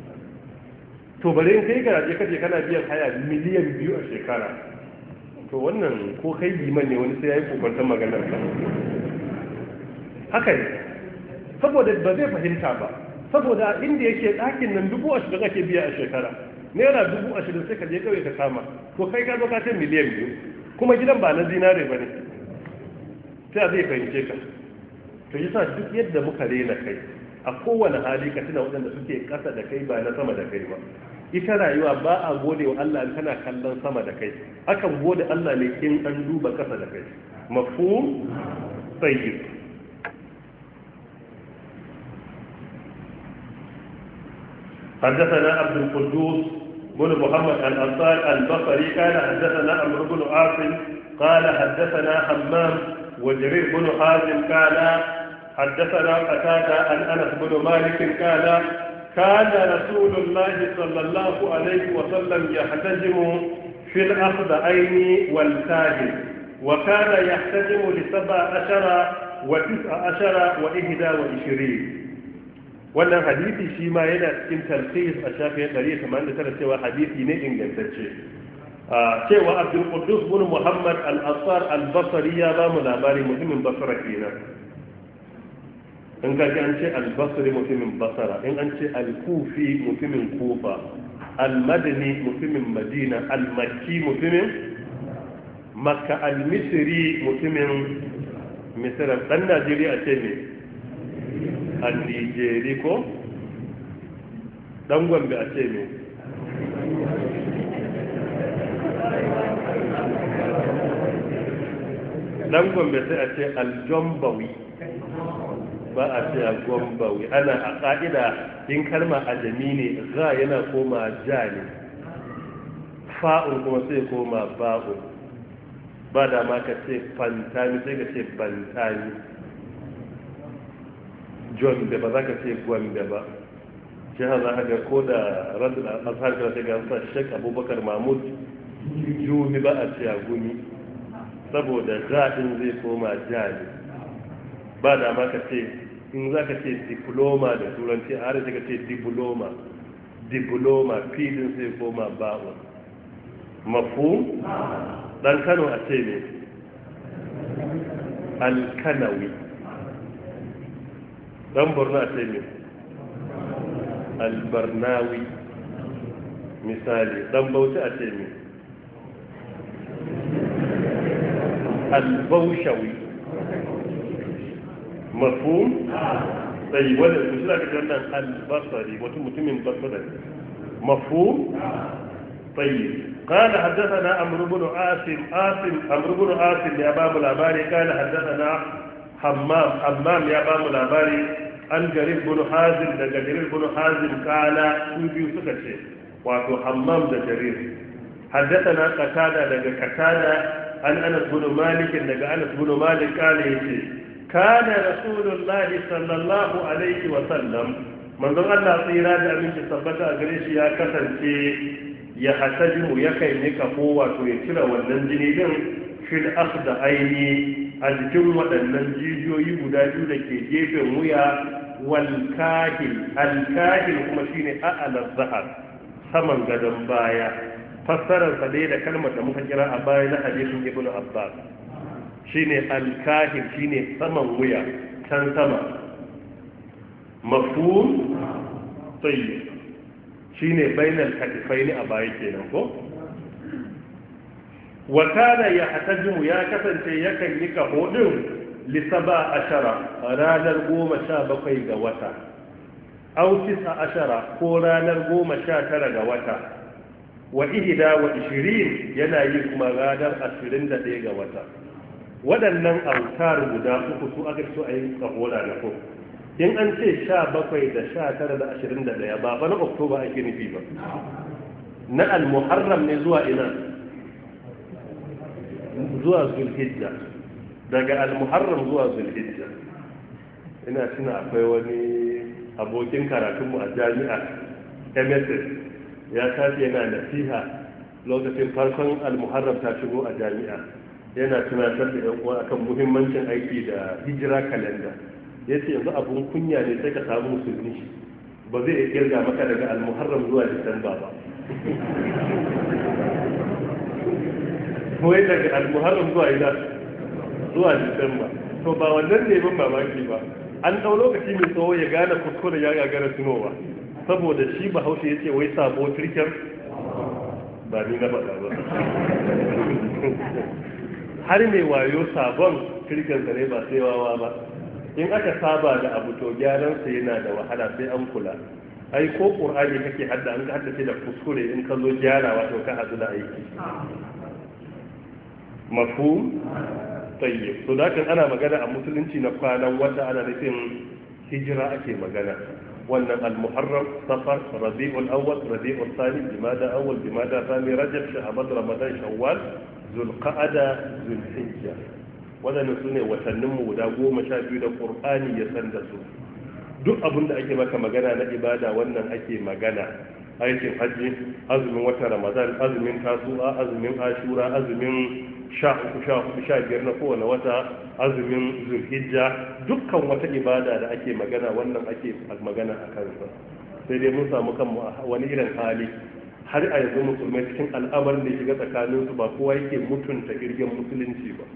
to bare in kai garaje kace kana biyan haya miliyan 2 a shekara to wannan ko kai liman ne wani sai ya yi kokwantar maganar ka haka ne saboda ba zai fahimta ba saboda inda yake ɗakin nan 20,000 ake biya a shekara naira 20,000 sai ka je kawai ka kama to kai ka zo ka ce miliyan 2 kuma gidan ba na zinare ba ne sai zai fahimce ka to yasa duk yadda muka rena kai a kowane hali ka tuna waɗanda suke ƙasa da kai ba na sama da kai ba ita rayuwa ba a gode wa Allah in kana kallon sama da kai akan gode Allah ne in an duba ƙasa da kai mafhum tayyib حدثنا عبد القدوس بن محمد الأنصار البصري قال حدثنا عمرو بن عاصم قال حدثنا حمام وجرير بن حازم قال حدثنا قتادة عن أنس بن مالك قال كان رسول الله صلى الله عليه وسلم يحتجم في الأخذين والكاهل وكان يحتجم ل17 و19 و21. wannan hadisi shi ma yana cikin talqis a shafin 189 cewa hadisi ne ingantacce. Cewa Abdul Quddus bin Muhammad al-Ansar al-Basri ya ba mu labari mutumin Basra kenan. In ka ji an ce al-Basri mutumin Basra, in an ce al-Kufi mutumin Kufa, al-Madani mutumin Madina, al-Makki mutumin Makka, al-Misri mutumin Misra. Dan Najeriya ce ne al-Nijeri ko dan Gombe a ce ne dan Gombe sai a ce al-Jombawi ba a ce al-Gombawi. Ana a ka'ida in kalma ajami ne za yana koma ja ne, fa'un kuma sai koma ba'un. ba da ma ka ce fantani sai ka ce bantani. John da ba za ka ce Gombe ba. shi ha za a ga ko da radul azhar da ta gamsa Sheikh Abubakar Mahmud Jumi ba a ce gumi saboda zaɗin zai koma jali. ba da ma ka ce in za ka ce diploma da turanci a harshe ka ce diploma filin zai koma ba'u. Mafu dan Kano a ce ne alkanawi, dan Borno a ce ne albarnawi misali, dan Bauchi a ce ne albaushawi. Mafhum sai wanda su suna da wannan albasari mutumin basara. Mafhum طيب. قال حدثنا عمرو بن عاصم يا باب العباري قال حدثنا حمام يا باب العباري عن جرير بن حازم جرير بن حازم قال سوبي سكتي واتو حمام جرير. حدثنا قتادة عن انس بن مالك انس بن مالك قال يجي كان رسول الله صلى الله عليه وسلم من الله tsira da aminci tabbata a gare shi ya kasance ya hatajimu ya kai ne kafo wato ya cire wannan jini din fil akhda aini a jikin waɗannan jijiyoyi guda biyu da ke gefen wuya wal kahil al kahil kuma shine a'la zahar saman gadon baya. fassarar sa dai da kalmar da muka kira a baya na hadisin ibnu abbas shine al kahil shine saman wuya can sama. Mafhum tayyib shine bainal katifaini a baya kenan ko. wa kana yahtajimu ya kasance yakan yi kahodin li 17 ranar 17 ga wata aw 19 ko ranar 19 ga wata wa 21 yana yi kuma ranar 21 ga wata. waɗannan autar guda uku su aka so a yi kahoda na ko in an ce 17 da 19 da 21 ba fa na oktoba ake nufi ba, na al-muharram ne zuwa ina zuwa zulhijja, daga al-muharram zuwa zulhijja. ina tuna akwai wani abokin karatunmu a jami'a MSS ya tafi yana nasiha lokacin farkon al-muharram ta shigo a jami'a, yana tunatar da yan uwa akan muhimmancin aiki da hijira kalenda. ya ce yanzu abun kunya ne sai ka samu musulmi ba zai iya kirga maka daga al-muharram zuwa disamba ba kawai daga al-muharram zuwa ina zuwa disamba. to ba wannan ne ban mamaki ba, an ɗau lokaci mai tsawo ya gane kuskure ya gagara tunowa saboda shi bahaushe ya ce wai sabo turken ba ni na faɗa ba har mai wayo sabon turken ne ba sai wawa ba. in aka saba da abu to gyaransa yana da wahala sai an kula. ai ko qur'ani kake hadda an ka haddace da kuskure in ka zo gyarawa to ka hadu da aiki. Mafhum tayyib. to da kan ana magana a musulunci na kwanan wata ana nufin hijira ake magana. wannan al-muharram, safar, rabi'ul awwal, rabi'ul thani, jumada awwal, jumada thani, rajab, sha'ban, ramadan, shawwal, zulqa'ada, zulhijja. waɗannan su ne watanninmu guda 12 da ƙur'ani ya san da su. duk abin da ake maka magana na ibada wannan ake magana. aikin hajji, azumin watan ramadan, azumin tasu'a, azumin ashura, azumin 13, 14, 15 na kowane wata, azumin zulhijja, dukkan wata ibada da ake magana wannan ake magana a kansa. sai dai mun samu kanmu a wani irin hali har a yanzu musulmai cikin al'amarin da shiga tsakaninsu ba kowa yake mutunta kirgin musulunci ba.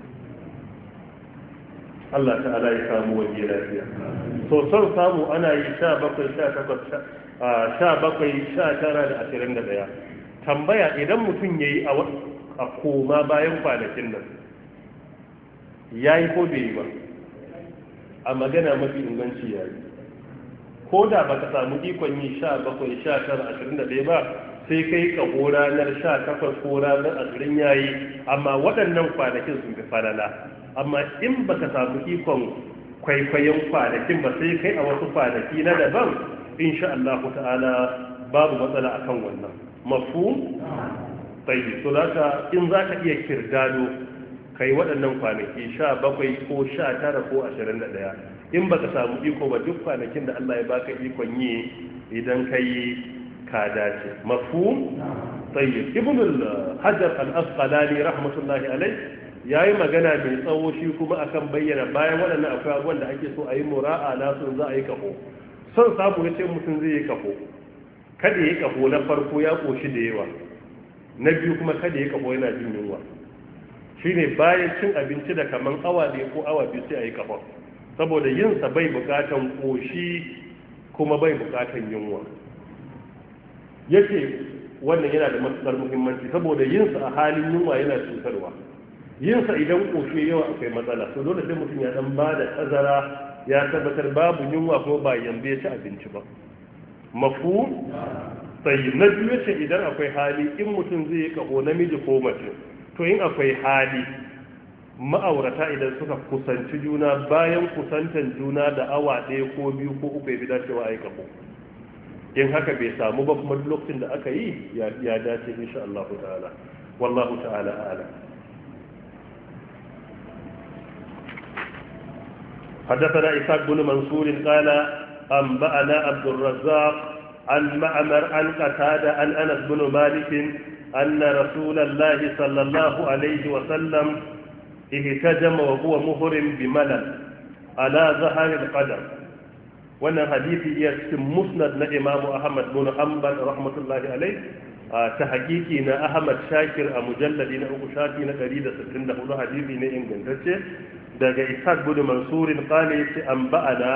Allah ta'ala ya samu waje lafiya. So son samu ana yi 17, 18, 17, 19 da 21. Tambaya idan mutum ya yi a koma bayan kwanakin nan, ya yi ko bai yi ba, a magana mafi inganci ya yi. Ko da ba ka samu ikon yi 17, 19, 21 ba, sai kai kaho ranar 18 ko ranar 20 ya yi, amma waɗannan kwanakin sun fi falala. amma in baka samu ikon kwaikwayon kwanakin ba sai kai a wasu kwanaki na daban, insha Allah ta'ala babu matsala akan wannan. Mafhum? Tayyib. So zaka in zaka iya kirdado kai waɗannan kwanaki 17 ko 19 ko 21. In baka samu iko ba duk kwanakin da Allah ya baka ikon yi idan kai ka dace. Mafhum? Tayyib. Ibn al-Hajar al-Asqalani rahmatullahi alayh ya yi magana mai tsawo shi kuma akan bayyana bayan waɗannan akwai abubuwan da ake so a yi mura'a na sun za a yi kafo. Son samu ya ce mutum zai yi kafo, kada ya yi kafo na farko ya ƙoshi da yawa, na biyu kuma kada ya yi kafo yana jin yunwa. Shi ne bayan cin abinci da kaman awa ɗaya ko awa biyu sai a yi kafo, saboda yinsa bai buƙatan ƙoshi kuma bai buƙatan yunwa. Yake wannan yana da matuƙar muhimmanci saboda yinsa a halin yunwa yana cutarwa. Yinsa idan ƙoshe yawa akwai matsala, so dole sai mutum ya dan ba da tazara ya tabbatar babu yunwa ko ba yanzu ya ci abinci ba. Mafu sai na biyu ce idan akwai hali in mutum zai yi kaho namiji ko mace, to in akwai hali ma'aurata idan suka kusanci juna bayan kusantan juna da awa 1 ko 2 ko 3 ya fi dacewa a yi kaho. In haka bai samu ba kuma lokacin da aka yi ya dace insha Allah ta'ala. Wallahu ta'ala a'lam. حدثنا إسحاق بن منصور قال أنبأنا عبد الرزاق عن معمر عن قتادة عن أنس بن مالك أن رسول الله صلى الله عليه وسلم اهتجم وهو مهرم بملل على ظهر القدم. wannan hadisi ya cikin musnad na Imam Ahmad bin Hanbal rahmatullahi alayh ta hakiki na Ahmad Shakir a mujalladi na 3 shafi na 164 hadisi ne ingantacce daga Ishaq bin Mansur qala yace an ba'ana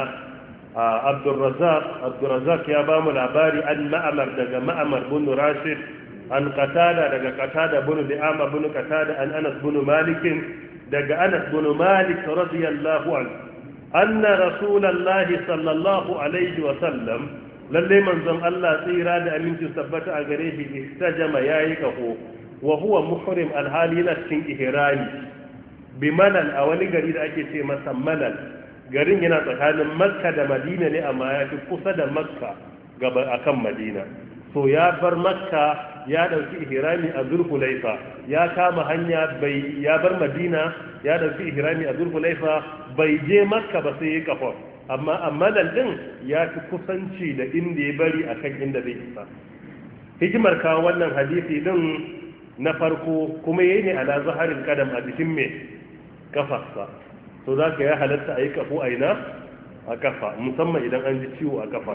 Abdurrazzaq ya ba mu labari an Ma'mar daga Ma'mar bin Rashid an Qatada daga Qatada bin Di'ama bin Qatada an Anas bin Malik daga Anas bin Malik radiyallahu anhu anna rasulullahi sallallahu alaihi wa sallam lalle manzon Allah tsira da aminci tabbata a gare shi istajama yayi kaho wa huwa muhrim alhali na cikin ihrami bi malal a wani gari da ake ce masa malal. Garin yana tsakanin Makka da Madina ne amma ya fi kusa da Makka gaba akan Madina. So ya bar Makka ya dauki ihrami a Zulhulaifa, ya kama hanya ya bar Madina ya dauki ihrami a Zulhulaifa, bai je Makka ba sai ya kafa, amma a malal din ya fi kusanci da inda ya bari akan inda zai isa. Hikimar kawo wannan hadisi din na farko kuma yayi ne ala zaharin kadam a jikin me kafarsa, to za ka ya halatta a yi kafo a ina a kafa, musamman idan an ji ciwo a kafa.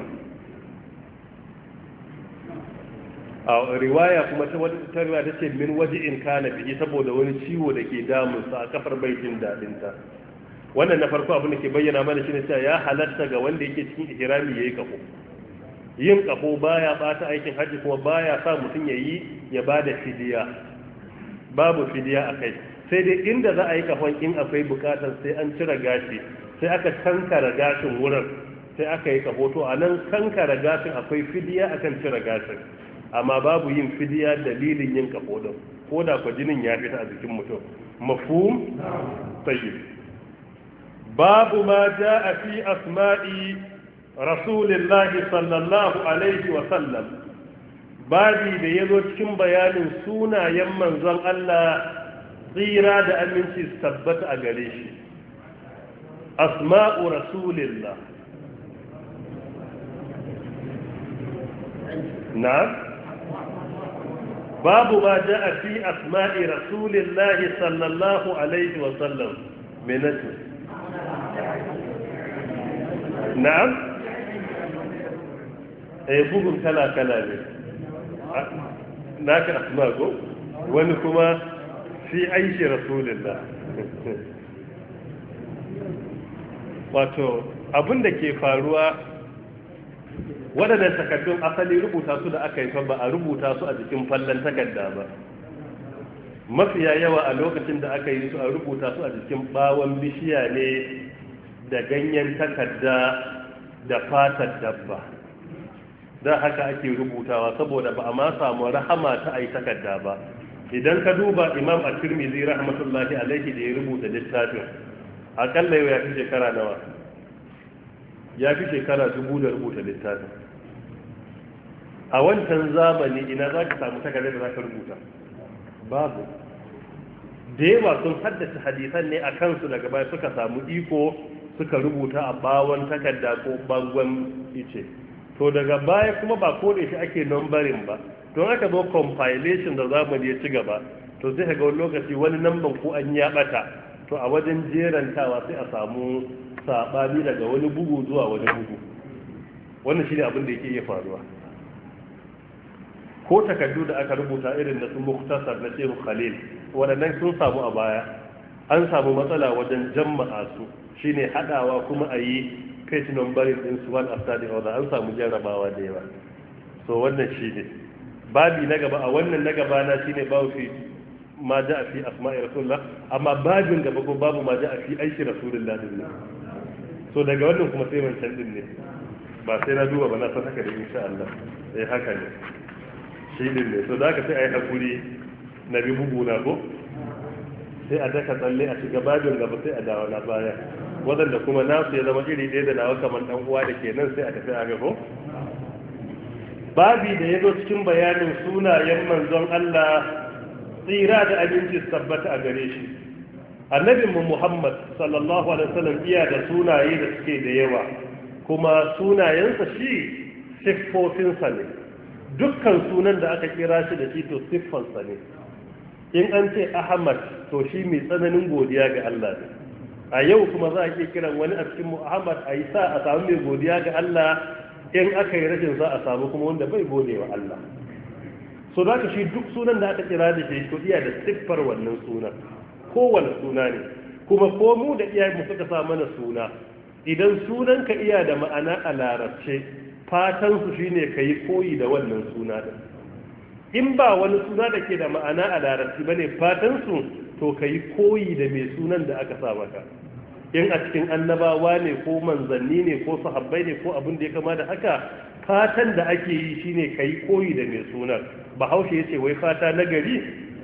A riwaya kuma ta riwaya ta ce min waje in kana fiye saboda wani ciwo da ke damunsa a kafar bai jin daɗinta. Wannan na farko abin da ke bayyana mana shi ne cewa ya halatta ga wanda yake cikin ihrami ya yi kafo. Yin kafo baya bata aikin hajji kuma baya sa mutum ya yi ya ba da fidiya, babu fidiya a kai. Sai dai inda za a yi kafon in akwai bukatar sai an cire gashi, sai aka kankara gashin wurin sai aka yi kafo, to a nan kankara gashin akwai fidiya akan cire gashin, amma babu yin fidiya dalilin yin kafo din ko da kwa jinin ya fita a jikin mutum. Mafhum? Tayyib. Babu ma jaa fi asma'i rasulillahi sallallahu alaihi wa sallam, babi da ya zo cikin bayanin sunayen manzon Allah tsira da aminci su tabbata a gare shi. Asma'u rasulillah. Na babu ma ja'a fi asma'i rasulillahi sallallahu alaihi wa sallam. Menene? Na'am? Bugun kala-kala ne. Naka asma ko? Wani kuma fi aishi rasulillah. Wato, abin da ke faruwa waɗannan takardun asali rubuta su da aka yi ba a rubuta su a jikin fallon takarda ba. Mafiya yawa a lokacin da aka yi su a rubuta su a jikin bawon bishiya ne da ganyen takarda da fatar dabba. Da haka ake rubutawa saboda ba a ma samu rahama ta a yi takarda ba. Idan ka duba Imam At-Tirmidhi rahmatullahi alaihi da ya rubuta littafin, akalla yau ya fi shekara nawa? Ya fi shekara 1000 da rubuta littafin. A wancan zamani ina za ka samu takardar da za ka rubuta? Babu. Da yawa sun haddace hadisan ne a kansu daga baya suka samu iko suka rubuta a bawon takarda ko bangon ice. To daga baya kuma ba ko da shi ake numbering ba. Don aka zo compilation da zamani ya ci gaba, to sai ga wani lokaci wani namban ko an ya bata, to a wajen jerantawa sai a samu sabani daga wani bugu zuwa wani bugu. Wannan shine abin da yake iya faruwa. Ko takardu da aka rubuta irin na su muktasar na Shehu Khalil, waɗannan sun samu a baya, an samu matsala wajen jama'a su, shine hadawa kuma a yi page numbering din su one after the other, an samu jarabawa da yawa. So wannan shine babi na gaba, a wannan na gaba na shine babu fi ma ja'a fi asma'i rasulullah, amma babin gaba ko babu ma ja'a fi aishi rasulullah din. So daga wannan kuma sai wancan din ne, ba sai na duba ba, na san haka da insha Allah sai haka ne shi din ne. So da ka sai ai hakuri na bi bugu na ko sai a daka tsalle a shiga babin gaba sai a dawo na baya, wadanda kuma nasu ya zama iri ɗaya da nawa kamar dan uwa da ke nan sai a tafi a gaba. Babi da ya zo cikin bayanin sunayen manzon Allah tsira da abinci tabbata a gare shi. Annabinmu Muhammad sallallahu alaihi wasallam iya da sunaye da suke da yawa, kuma sunayensa shi siffofinsa ne. Dukkan sunan da aka kira shi da shi to siffansa ne. In an ce Ahmad to shi mai tsananin godiya ga Allah ne. A yau kuma za a iya kiran wani a cikin Muhammad a yi sa a samu mai godiya ga Allah, in aka yi rashin za a samu kuma wanda bai gode wa Allah. So da ka shi duk sunan da aka kira da shi to iya da siffar wannan sunan, kowane suna ne. Kuma ko mu da iyayenmu suka sa mana suna, idan sunan ka iya da ma'ana a larabce, fatan su shine ka yi koyi da wannan suna din. In ba wani suna da ke da ma'ana a larabci bane, fatan su to ka yi koyi da mai sunan da aka sa maka. In a cikin annabawa ne ko manzanni ne ko sahabbai ne ko abin da ya kama da haka, fatan da ake yi shine kai koyi da mai sunan. Bahaushe yace wai fata na gari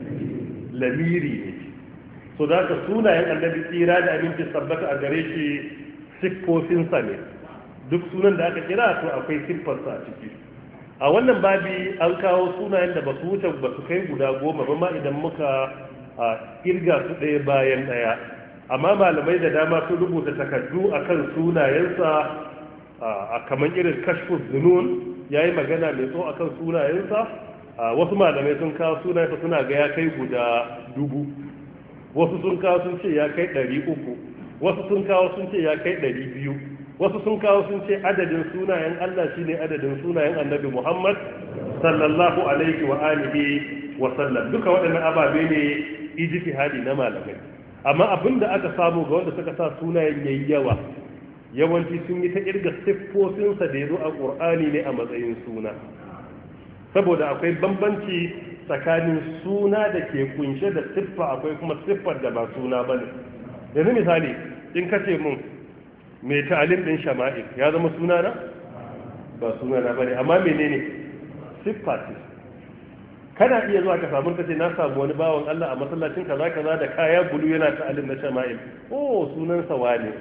lamiri ne. So da ka sunayen annabi tsira da abinci sabbata a gare shi siffofinsa ne. Duk sunan da aka kira to akwai siffarsa a ciki. A wannan babi an kawo sunayen da ba su wuce ba su kai guda 10 ba ma idan muka kirga su ɗaya bayan ɗaya. Amma malamai da dama sun rubuta takardu akan sunayensa, a kamar irin kashfus zunun ya yi magana mai tsawo akan sunayensa. Wasu malamai sun kawo sunayensa suna ga ya kai guda 1000, wasu sun kawo sun ce ya kai 300, wasu sun kawo sun ce ya kai 200, wasu sun kawo sun ce adadin sunayen Allah shine adadin sunayen annabi Muhammad sallallahu alaihi wa alihi wa sallam. Duka waɗannan ababe ne ijtihadi na malamai. Amma abin da aka samu ga wanda suka sa sunayen yayi yawa, yawanci sun yi ta kirga siffofinsa da ya zo a ƙur'ani ne a matsayin suna, saboda akwai bambanci tsakanin suna da ke kunshe da siffa, akwai kuma siffar da ba suna ba ne. Yanzu misali, in ka ce mun mai ta'alim ɗin shama'il ya zama suna na? Ba suna na ba ne, amma menene siffa ce. Kana iya zuwa ka samu kace na samu wani bawan Allah a masallacin kaza kaza da kaya bulu yana ta'alim na shama'il, oh sunan sa wane,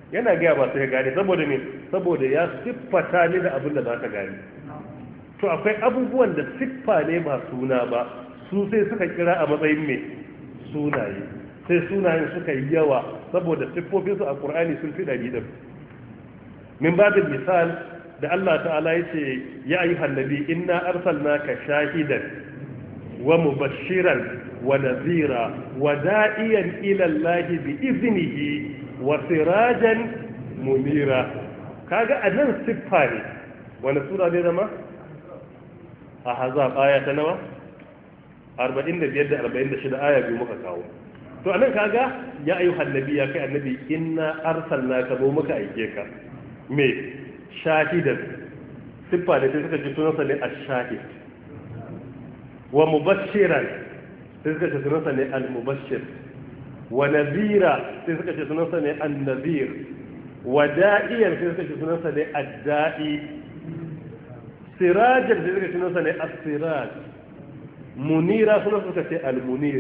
yana gaya ba sai ya gane saboda me saboda ya siffata ni da abin da za ka gane to akwai abubuwan da siffa ne ba suna ba su sai suka kira a matsayin me sunaye sai sunayen suka yi yawa saboda siffofinsu a Qur'ani sun fi ɗari ɗin min babin misal da Allah ta'ala ya ce ya ayyuhan nabi inna arsalnaka shahidan wa mubashiran wa nadhira wa da'iyan ila Allah bi iznihi wa sirajan munira kaga anan siffa ne wani sura ne zama a hazab aya ta nawa 45 da 46 aya biyu muka kawo to anan kaga ya ayyuhan nabi ya kai annabi inna arsalnaka mu muka aike ka me shahidan siffa da sai suka ji sunansa ne ash-shahid wa mubashiran sai suka ce sunansa ne al-mubashir wa nadhira sai suka ce sunansa ne an-nadhir wa da'iyan sai suka ce sunansa ne ad-da'i sirajan sai suka ce sunansa ne as-siraj munira sunansa suka ce al-munir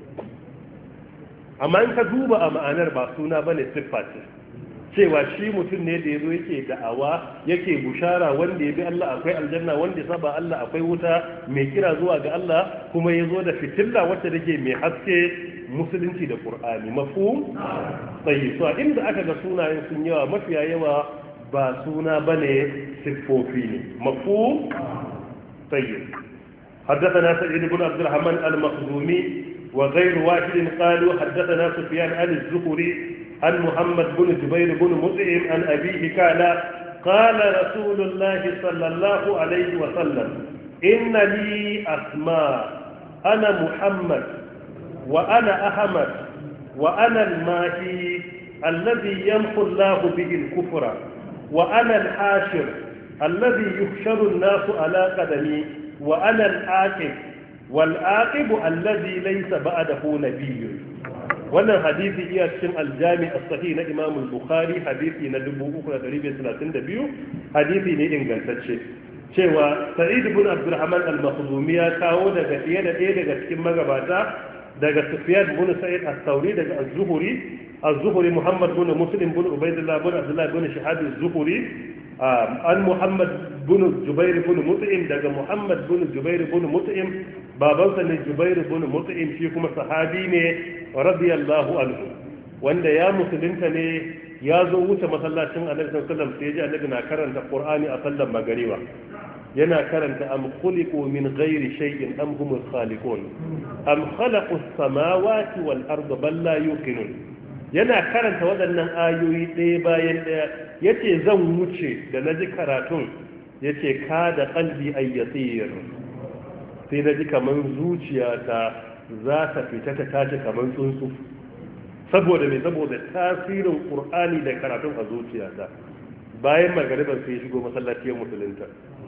amma in ka duba a ma'anar ba suna bane siffa ce cewa shi mutum ne da ya zo yake da'awa yake bushara wanda ya bi Allah akwai aljanna wanda ya saba Allah akwai wuta mai kira zuwa ga Allah kuma ya zo da fitilla wacce take mai haske musulunci da Qur'ani mafhum sai so inda aka ga sunayen sun yawa mafiya yawa ba suna bane siffofi ne mafhum tayyib حدثنا سعيد بن عبد الرحمن المخزومي وغير واحد قالوا حدثنا سفيان عن الزهري عن محمد بن جبير بن مطعم عن أبيه قال رسول الله صلى الله عليه وسلم إن لي أسماء أنا محمد وأنا أحمد وأنا الماهي الذي يمحو الله به الكفر وأنا الحاشر الذي يحشر الناس على قدمي وأنا العاقب والعاقب الذي ليس بعده نبي wannan hadisi iya cikin aljami as-sahih na Imam al-Bukhari hadisi na 3332 hadisi ne ingantacce cewa Sa'id ibn Abdurrahman al-Makhzumi ya kawo daga ɗaya daga cikin magabata daga Sufyan ibn Sa'id as-Thawri daga az-Zuhri Muhammad ibn Muslim ibn Ubaydullah ibn Abdullah ibn Shihab az-Zuhri an Muhammad ibn Jubair ibn Mut'im daga Muhammad ibn Jubair ibn Mut'im babansa ne Jubair ibn Mut'im shi kuma sahabi ne radiyallahu anhu wanda ya musulunta ne ya zo wuce masallacin Annabi sallallahu alaihi wasallam sai ya ji Annabi na karanta Qur'ani a sallar magariba yana karanta am khuliqu min ghairi shay'in am humul khaliqun am khalaqu as-samawati wal arda bal la yuqinun yana karanta waɗannan ayoyi ɗaya bayan ɗaya yace zan wuce da naji karatun yace ka da qalbi ayyatir sai naji kaman zuciyata za ta fita ta tashi kaman tsuntsu saboda tasirin qur'ani da karatun a zuciyata bayan magariban sai shigo masallacin musulunta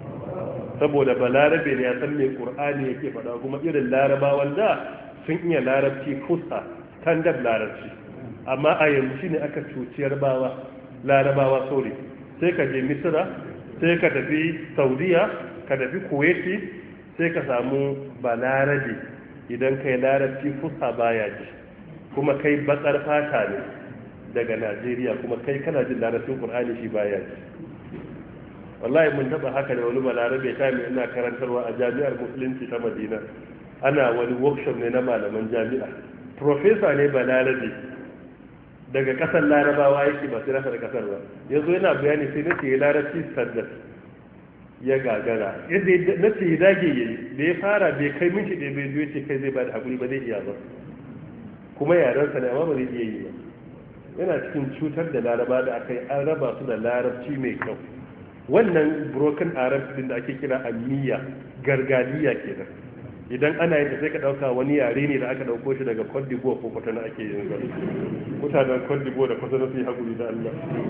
saboda balarabe ne ya san me qur'ani yake faɗa kuma irin larabawan da sun iya larabci kusa standard larabci amma a yanzu shine aka cuciyar larabawa sori sai ka je misira sai ka tafi saudiya ka tafi kuwaiti sai ka samu balarabe idan kai larabci fusa baya ji kuma kai batsar fata ne daga najeriya kuma kai kana jin larabcin qur'ani shi baya ji wallahi mun taba haka da wani balarabe ta mai ina karantarwa a jami'ar musulunci ta madina ana wani workshop ne na malaman jami'a professor ne balarabe daga kasar larabawa yake ba sai rasa da kasar ba yanzu yana bayani sai nace ya larabci standard ya gagara yadda nace ya dage yayi da ya fara bai kai minti da bai zuwa ce kai zai ba da hakuri ba zai iya ba kuma yaransa ne amma ba zai iya yi ba yana cikin cutar da laraba da aka yi an raba su da larabci mai kyau wannan broken arab din da ake kira amiya gargadiya kenan idan ana yin sai ka dauka wani yare ne da aka dauko shi daga Cote d'Ivoire ko Cotonou ake yin sa mutanen Cote d'Ivoire da Cotonou su yi hakuri da Allah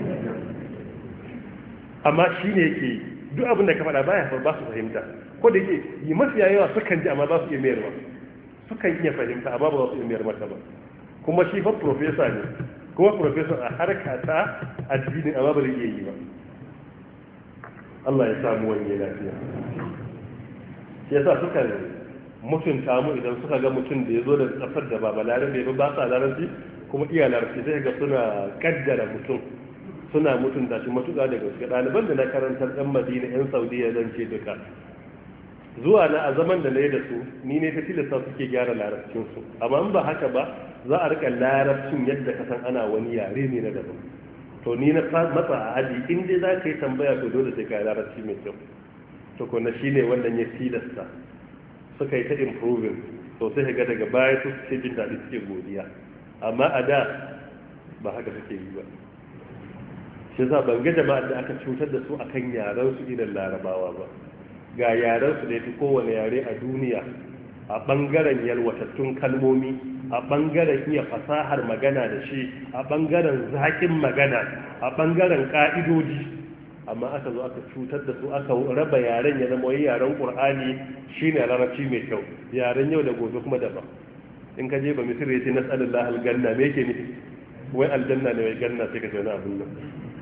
amma shi ne yake duk abin da ka faɗa baya ba su fahimta ko da yake yi mafiya yawa sukan ji amma ba su iya mayarwa sukan iya fahimta amma ba su iya mayar mata ba kuma shi fa professor ne kuma professor a harka ta addini amma ba zai iya yi ba Allah ya samu wani lafiya shi yasa suka mutunta mu idan suka ga mutum da ya zo da kasar da ba balarabe ba sa larabci kuma iya larabci sai ga suna kaddara mutum suna mutunta shi matuƙa da gaske. Ɗaliban da na karantar ɗan Madina 'yan Saudiya zan ce duka zuwa na a zaman da na yi da su ni ne ta tilasta suke gyara larabcinsu, amma in ba haka ba za a rika larabcin yadda ka san ana wani yare ne na daban. To ni na matsa a aji in dai za ka yi tambaya to dole sai ka yi larabci mai kyau. To kuma shi ne wannan ya tilasta suka yi ta improving, to sai ga daga baya su ce jin daɗi suke godiya, amma a da ba haka suke yi ba. shi yasa ban ga jama'ar da aka cutar da su akan yaran su irin larabawa ba. Ga yaran su da yafi kowane yare a duniya a bangaren yalwatattun kalmomi, a bangaren iya fasahar magana da shi, a bangaren zaƙin magana, a bangaren ka'idoji, amma aka zo aka cutar da su, aka raba yaren ya zama yaren Qur'ani shine larabci mai kyau, yaren yau da gobe kuma daban. In ka je ba misir ya ce nas'alullah aljanna, me yake nufi? Wai aljanna ne wai ganna, sai ka ce wani abin nan.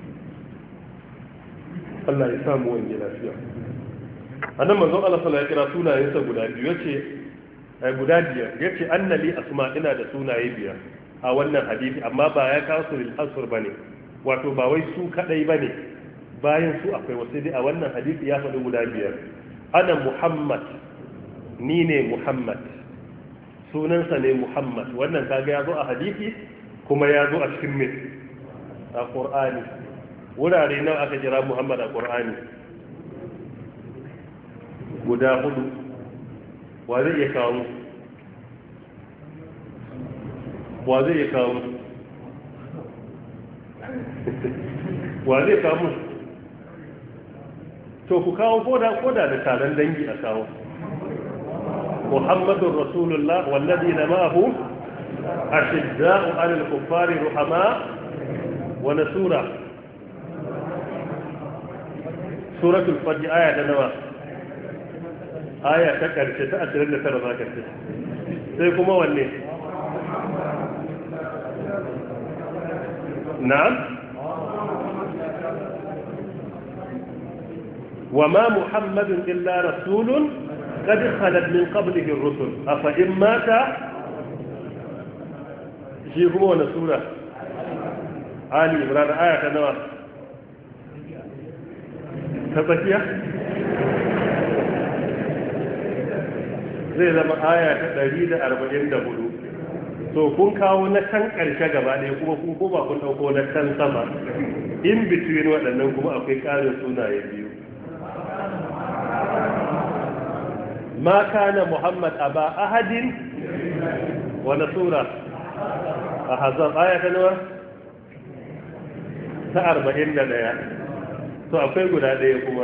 Allah ya samu wani lafiya. Annan manzon Allah sallallahu alaihi wasallam ya kira sunayensa guda biyu, yace guda biyar, yace annali asma, ina da sunaye biyar a wannan hadisi, amma ba ya kawo su lil asr bane, wato ba wai su kadai bane, bayan su akwai wasu, dai a wannan hadisi ya faɗi guda biyar. Ana Muhammad, ni ne Muhammad, sunansa ne Muhammad. Wannan kaga ya zo a hadisi kuma ya zo a cikin mai a Qur'ani. Wurare nawa aka jira Muhammad a Qur'ani? Guda 4. Wa zai iya kawo? Wa zai iya kawo? Wa zai kawo? To ku kawo koda da taron dangi a kawo. محمد رسول الله والذين معه أشداء على الكفار رحماء. ونسورة سورة الفجر آية نوى آية تكرش تأثير اللي ترى ذاك سيكم ولي. نعم. وما محمد إلا رسول قد خلت من قبله الرسل أفإن مات شيخهم ونسورة آل عمران آية نوى تبكية zai zama aya ta 144. to kun kawo na can ƙarshe gaba ɗaya kuma kun koma kun ɗauko na can sama, in between waɗannan kuma akwai ƙarin sunaye biyu. ما كان محمد أبا أحد. ونسورة أحزاب آية نوى تا40 دقيقة. تو أقول قد هذا يقوم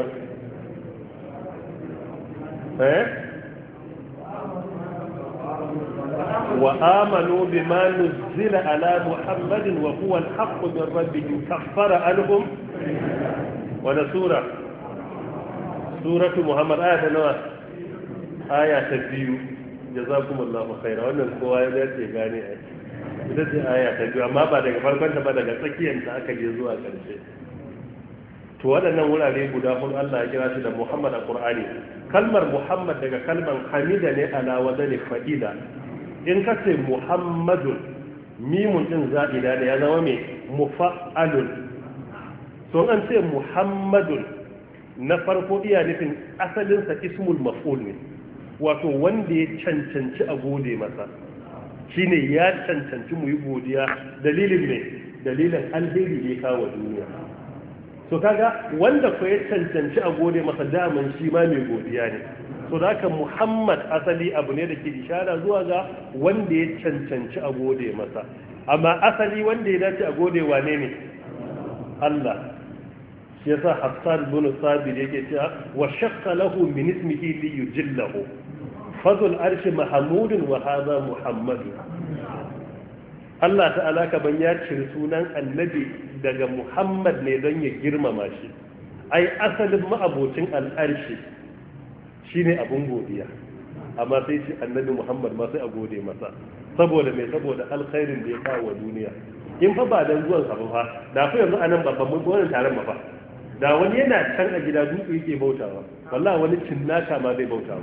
وآمنوا بما نزل على محمد وهو الحق من ربهم كفر عنهم. ونسورة سورة محمد آية نوى aya ta 2. jazakumullahu khaira. wannan kowa ya dace gane a ita ce aya ta 2, amma ba daga farkon ta ba, daga tsakiyar ta aka je zuwa ƙarshe. to waɗannan wurare guda huɗu Allah ya kira shi da Muhammad a Qur'ani. kalmar Muhammad daga kalmar hamida ne ala wazani fa'ila. in ka ce Muhammadun, mimun din za'ida ne, ya zama mai mufa'alun. to an ce Muhammadun na farko iya nufin asalinsa ismul maf'ul ne, wato wanda ya cancanci a gode masa, shine ya cancanci mu yi godiya. dalilin ne? dalilin alheri da ya kawo duniya. so kaga wanda ko ya cancanci a gode masa daman shi ma mai godiya ne. so da haka Muhammad asali abu ne da ke ishara zuwa ga wanda ya cancanci a gode masa, amma asali wanda ya dace a gode wane ne? Allah. shi yasa Hassan bin Sabir yake cewa wa shaqqa lahu min ismihi li yujillahu fadl arshi mahmudun wa hadha muhammadu. Allah ta'ala ka ban ya ciri sunan annabi daga Muhammad ne don ya girmama shi. ai asalin ma'abocin al'arshi shine abun godiya, amma sai shi annabi Muhammad ma sai a gode masa saboda mai, saboda alkhairin da ya kawo wa duniya. in fa ba dan zuwan sa ba da fa yanzu anan babban mun wannan taron ba, da wani yana can a gida dutse yake bautawa, wallahi wani cinnaka ma zai bautawa.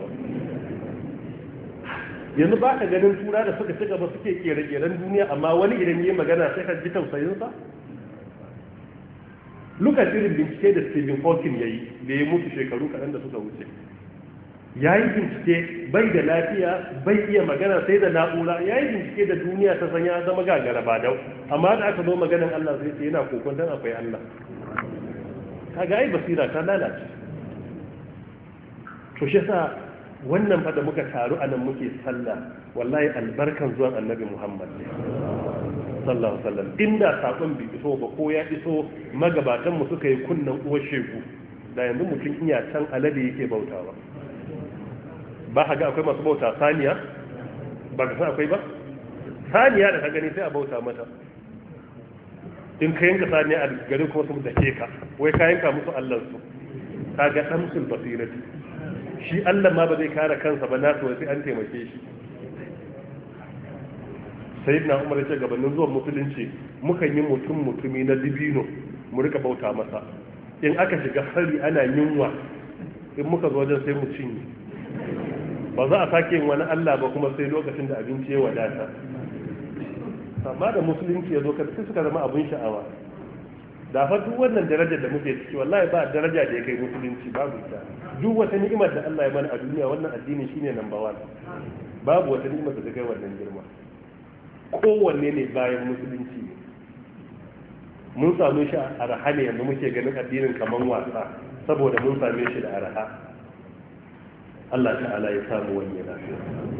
yanzu ba ka ganin tura da suka ci gaba suke kere-keren duniya, amma wani idan yi magana sai ka ji tausayinsa. lokacin irin bincike da Stephen Hawking ya yi da ya mutu shekaru kaɗan da suka wuce, ya yi bincike bai da lafiya, bai iya magana sai da na'ura, ya yi bincike da duniya ta sanya zama gagara ba dau, amma da aka zo maganin Allah sai ce yana kokon dan akwai Allah. Kaga ai basira ta lalace. To shi yasa wannan fa da muka taru anan muke sallah, wallahi albarkan zuwan Annabi Muhammad sallallahu alaihi wasallam. Inda sakon bai iso ba ko ya iso magabatan mu suka yi kunnan uwar shegu, da yanzu mutum iya can alade yake bautawa. Ba ga akwai masu bauta saniya, ba ka san akwai ba? Saniya da ka gani sai a bauta mata. In ka yanka saniya a garin kuma su dake ka, wai ka yanka musu allansu. Ka ga damsul basirati. Shi Allah ma ba zai kare kansa ba, nasu sai an taimake shi. Sayyidina Umar ya ce gabanin zuwan musulunci mukan yi mutumi na dibino mu rika bauta masa. In aka shiga fari ana yunwa, in muka zo wajen sai mu cinye. Ba za a sake yin wani Allah ba kuma sai lokacin da abinci ya wadata. Amma da musulunci ya zo sai suka zama abin sha'awa. Da fa duk wannan darajar da muke ciki wallahi ba daraja da ya kai musulunci, babu ita. Duk wata ni'imar da Allah ya mana a duniya wannan addini shine number 1. Babu wata ni'imar da ta kai wannan girma. Kowanne ne bayan musulunci. Mun same shi a araha ne yanzu muke ganin addinin kaman wasa saboda mun same shi da araha. Allah ta'ala ya samu wani lafiya.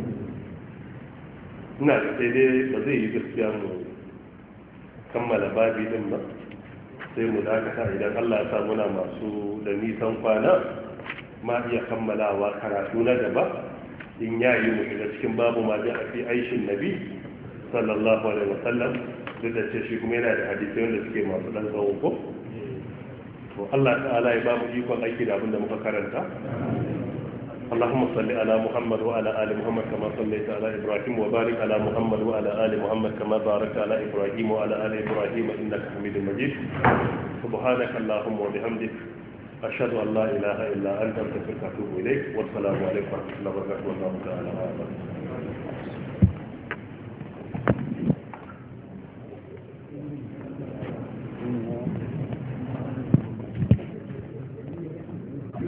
Ina da sai dai ba zai yi gaskiya mu kammala babi din ba, sai mu dakata idan Allah ya sa muna masu da nisan kwana ma iya kammalawa karatu na gaba in yayi mu shiga cikin babu ma da fi aishin nabi sallallahu alaihi wasallam, duk da ce shi kuma yana da hadisi wanda suke masu dan tsawo ko to Allah ta'ala ya ba mu ikon aiki da abin da muka karanta. اللهم صل على محمد وعلى آل محمد كما صليت على إبراهيم وبارك على محمد وعلى آل محمد كما باركت على إبراهيم وعلى آل إبراهيم إنك حميد مجيد. سبحانك اللهم وبحمدك أشهد أن لا إله إلا أنت أستغفرك وأتوب إليك والسلام عليكم ورحمة الله وبركاته والله تعالى أعلم.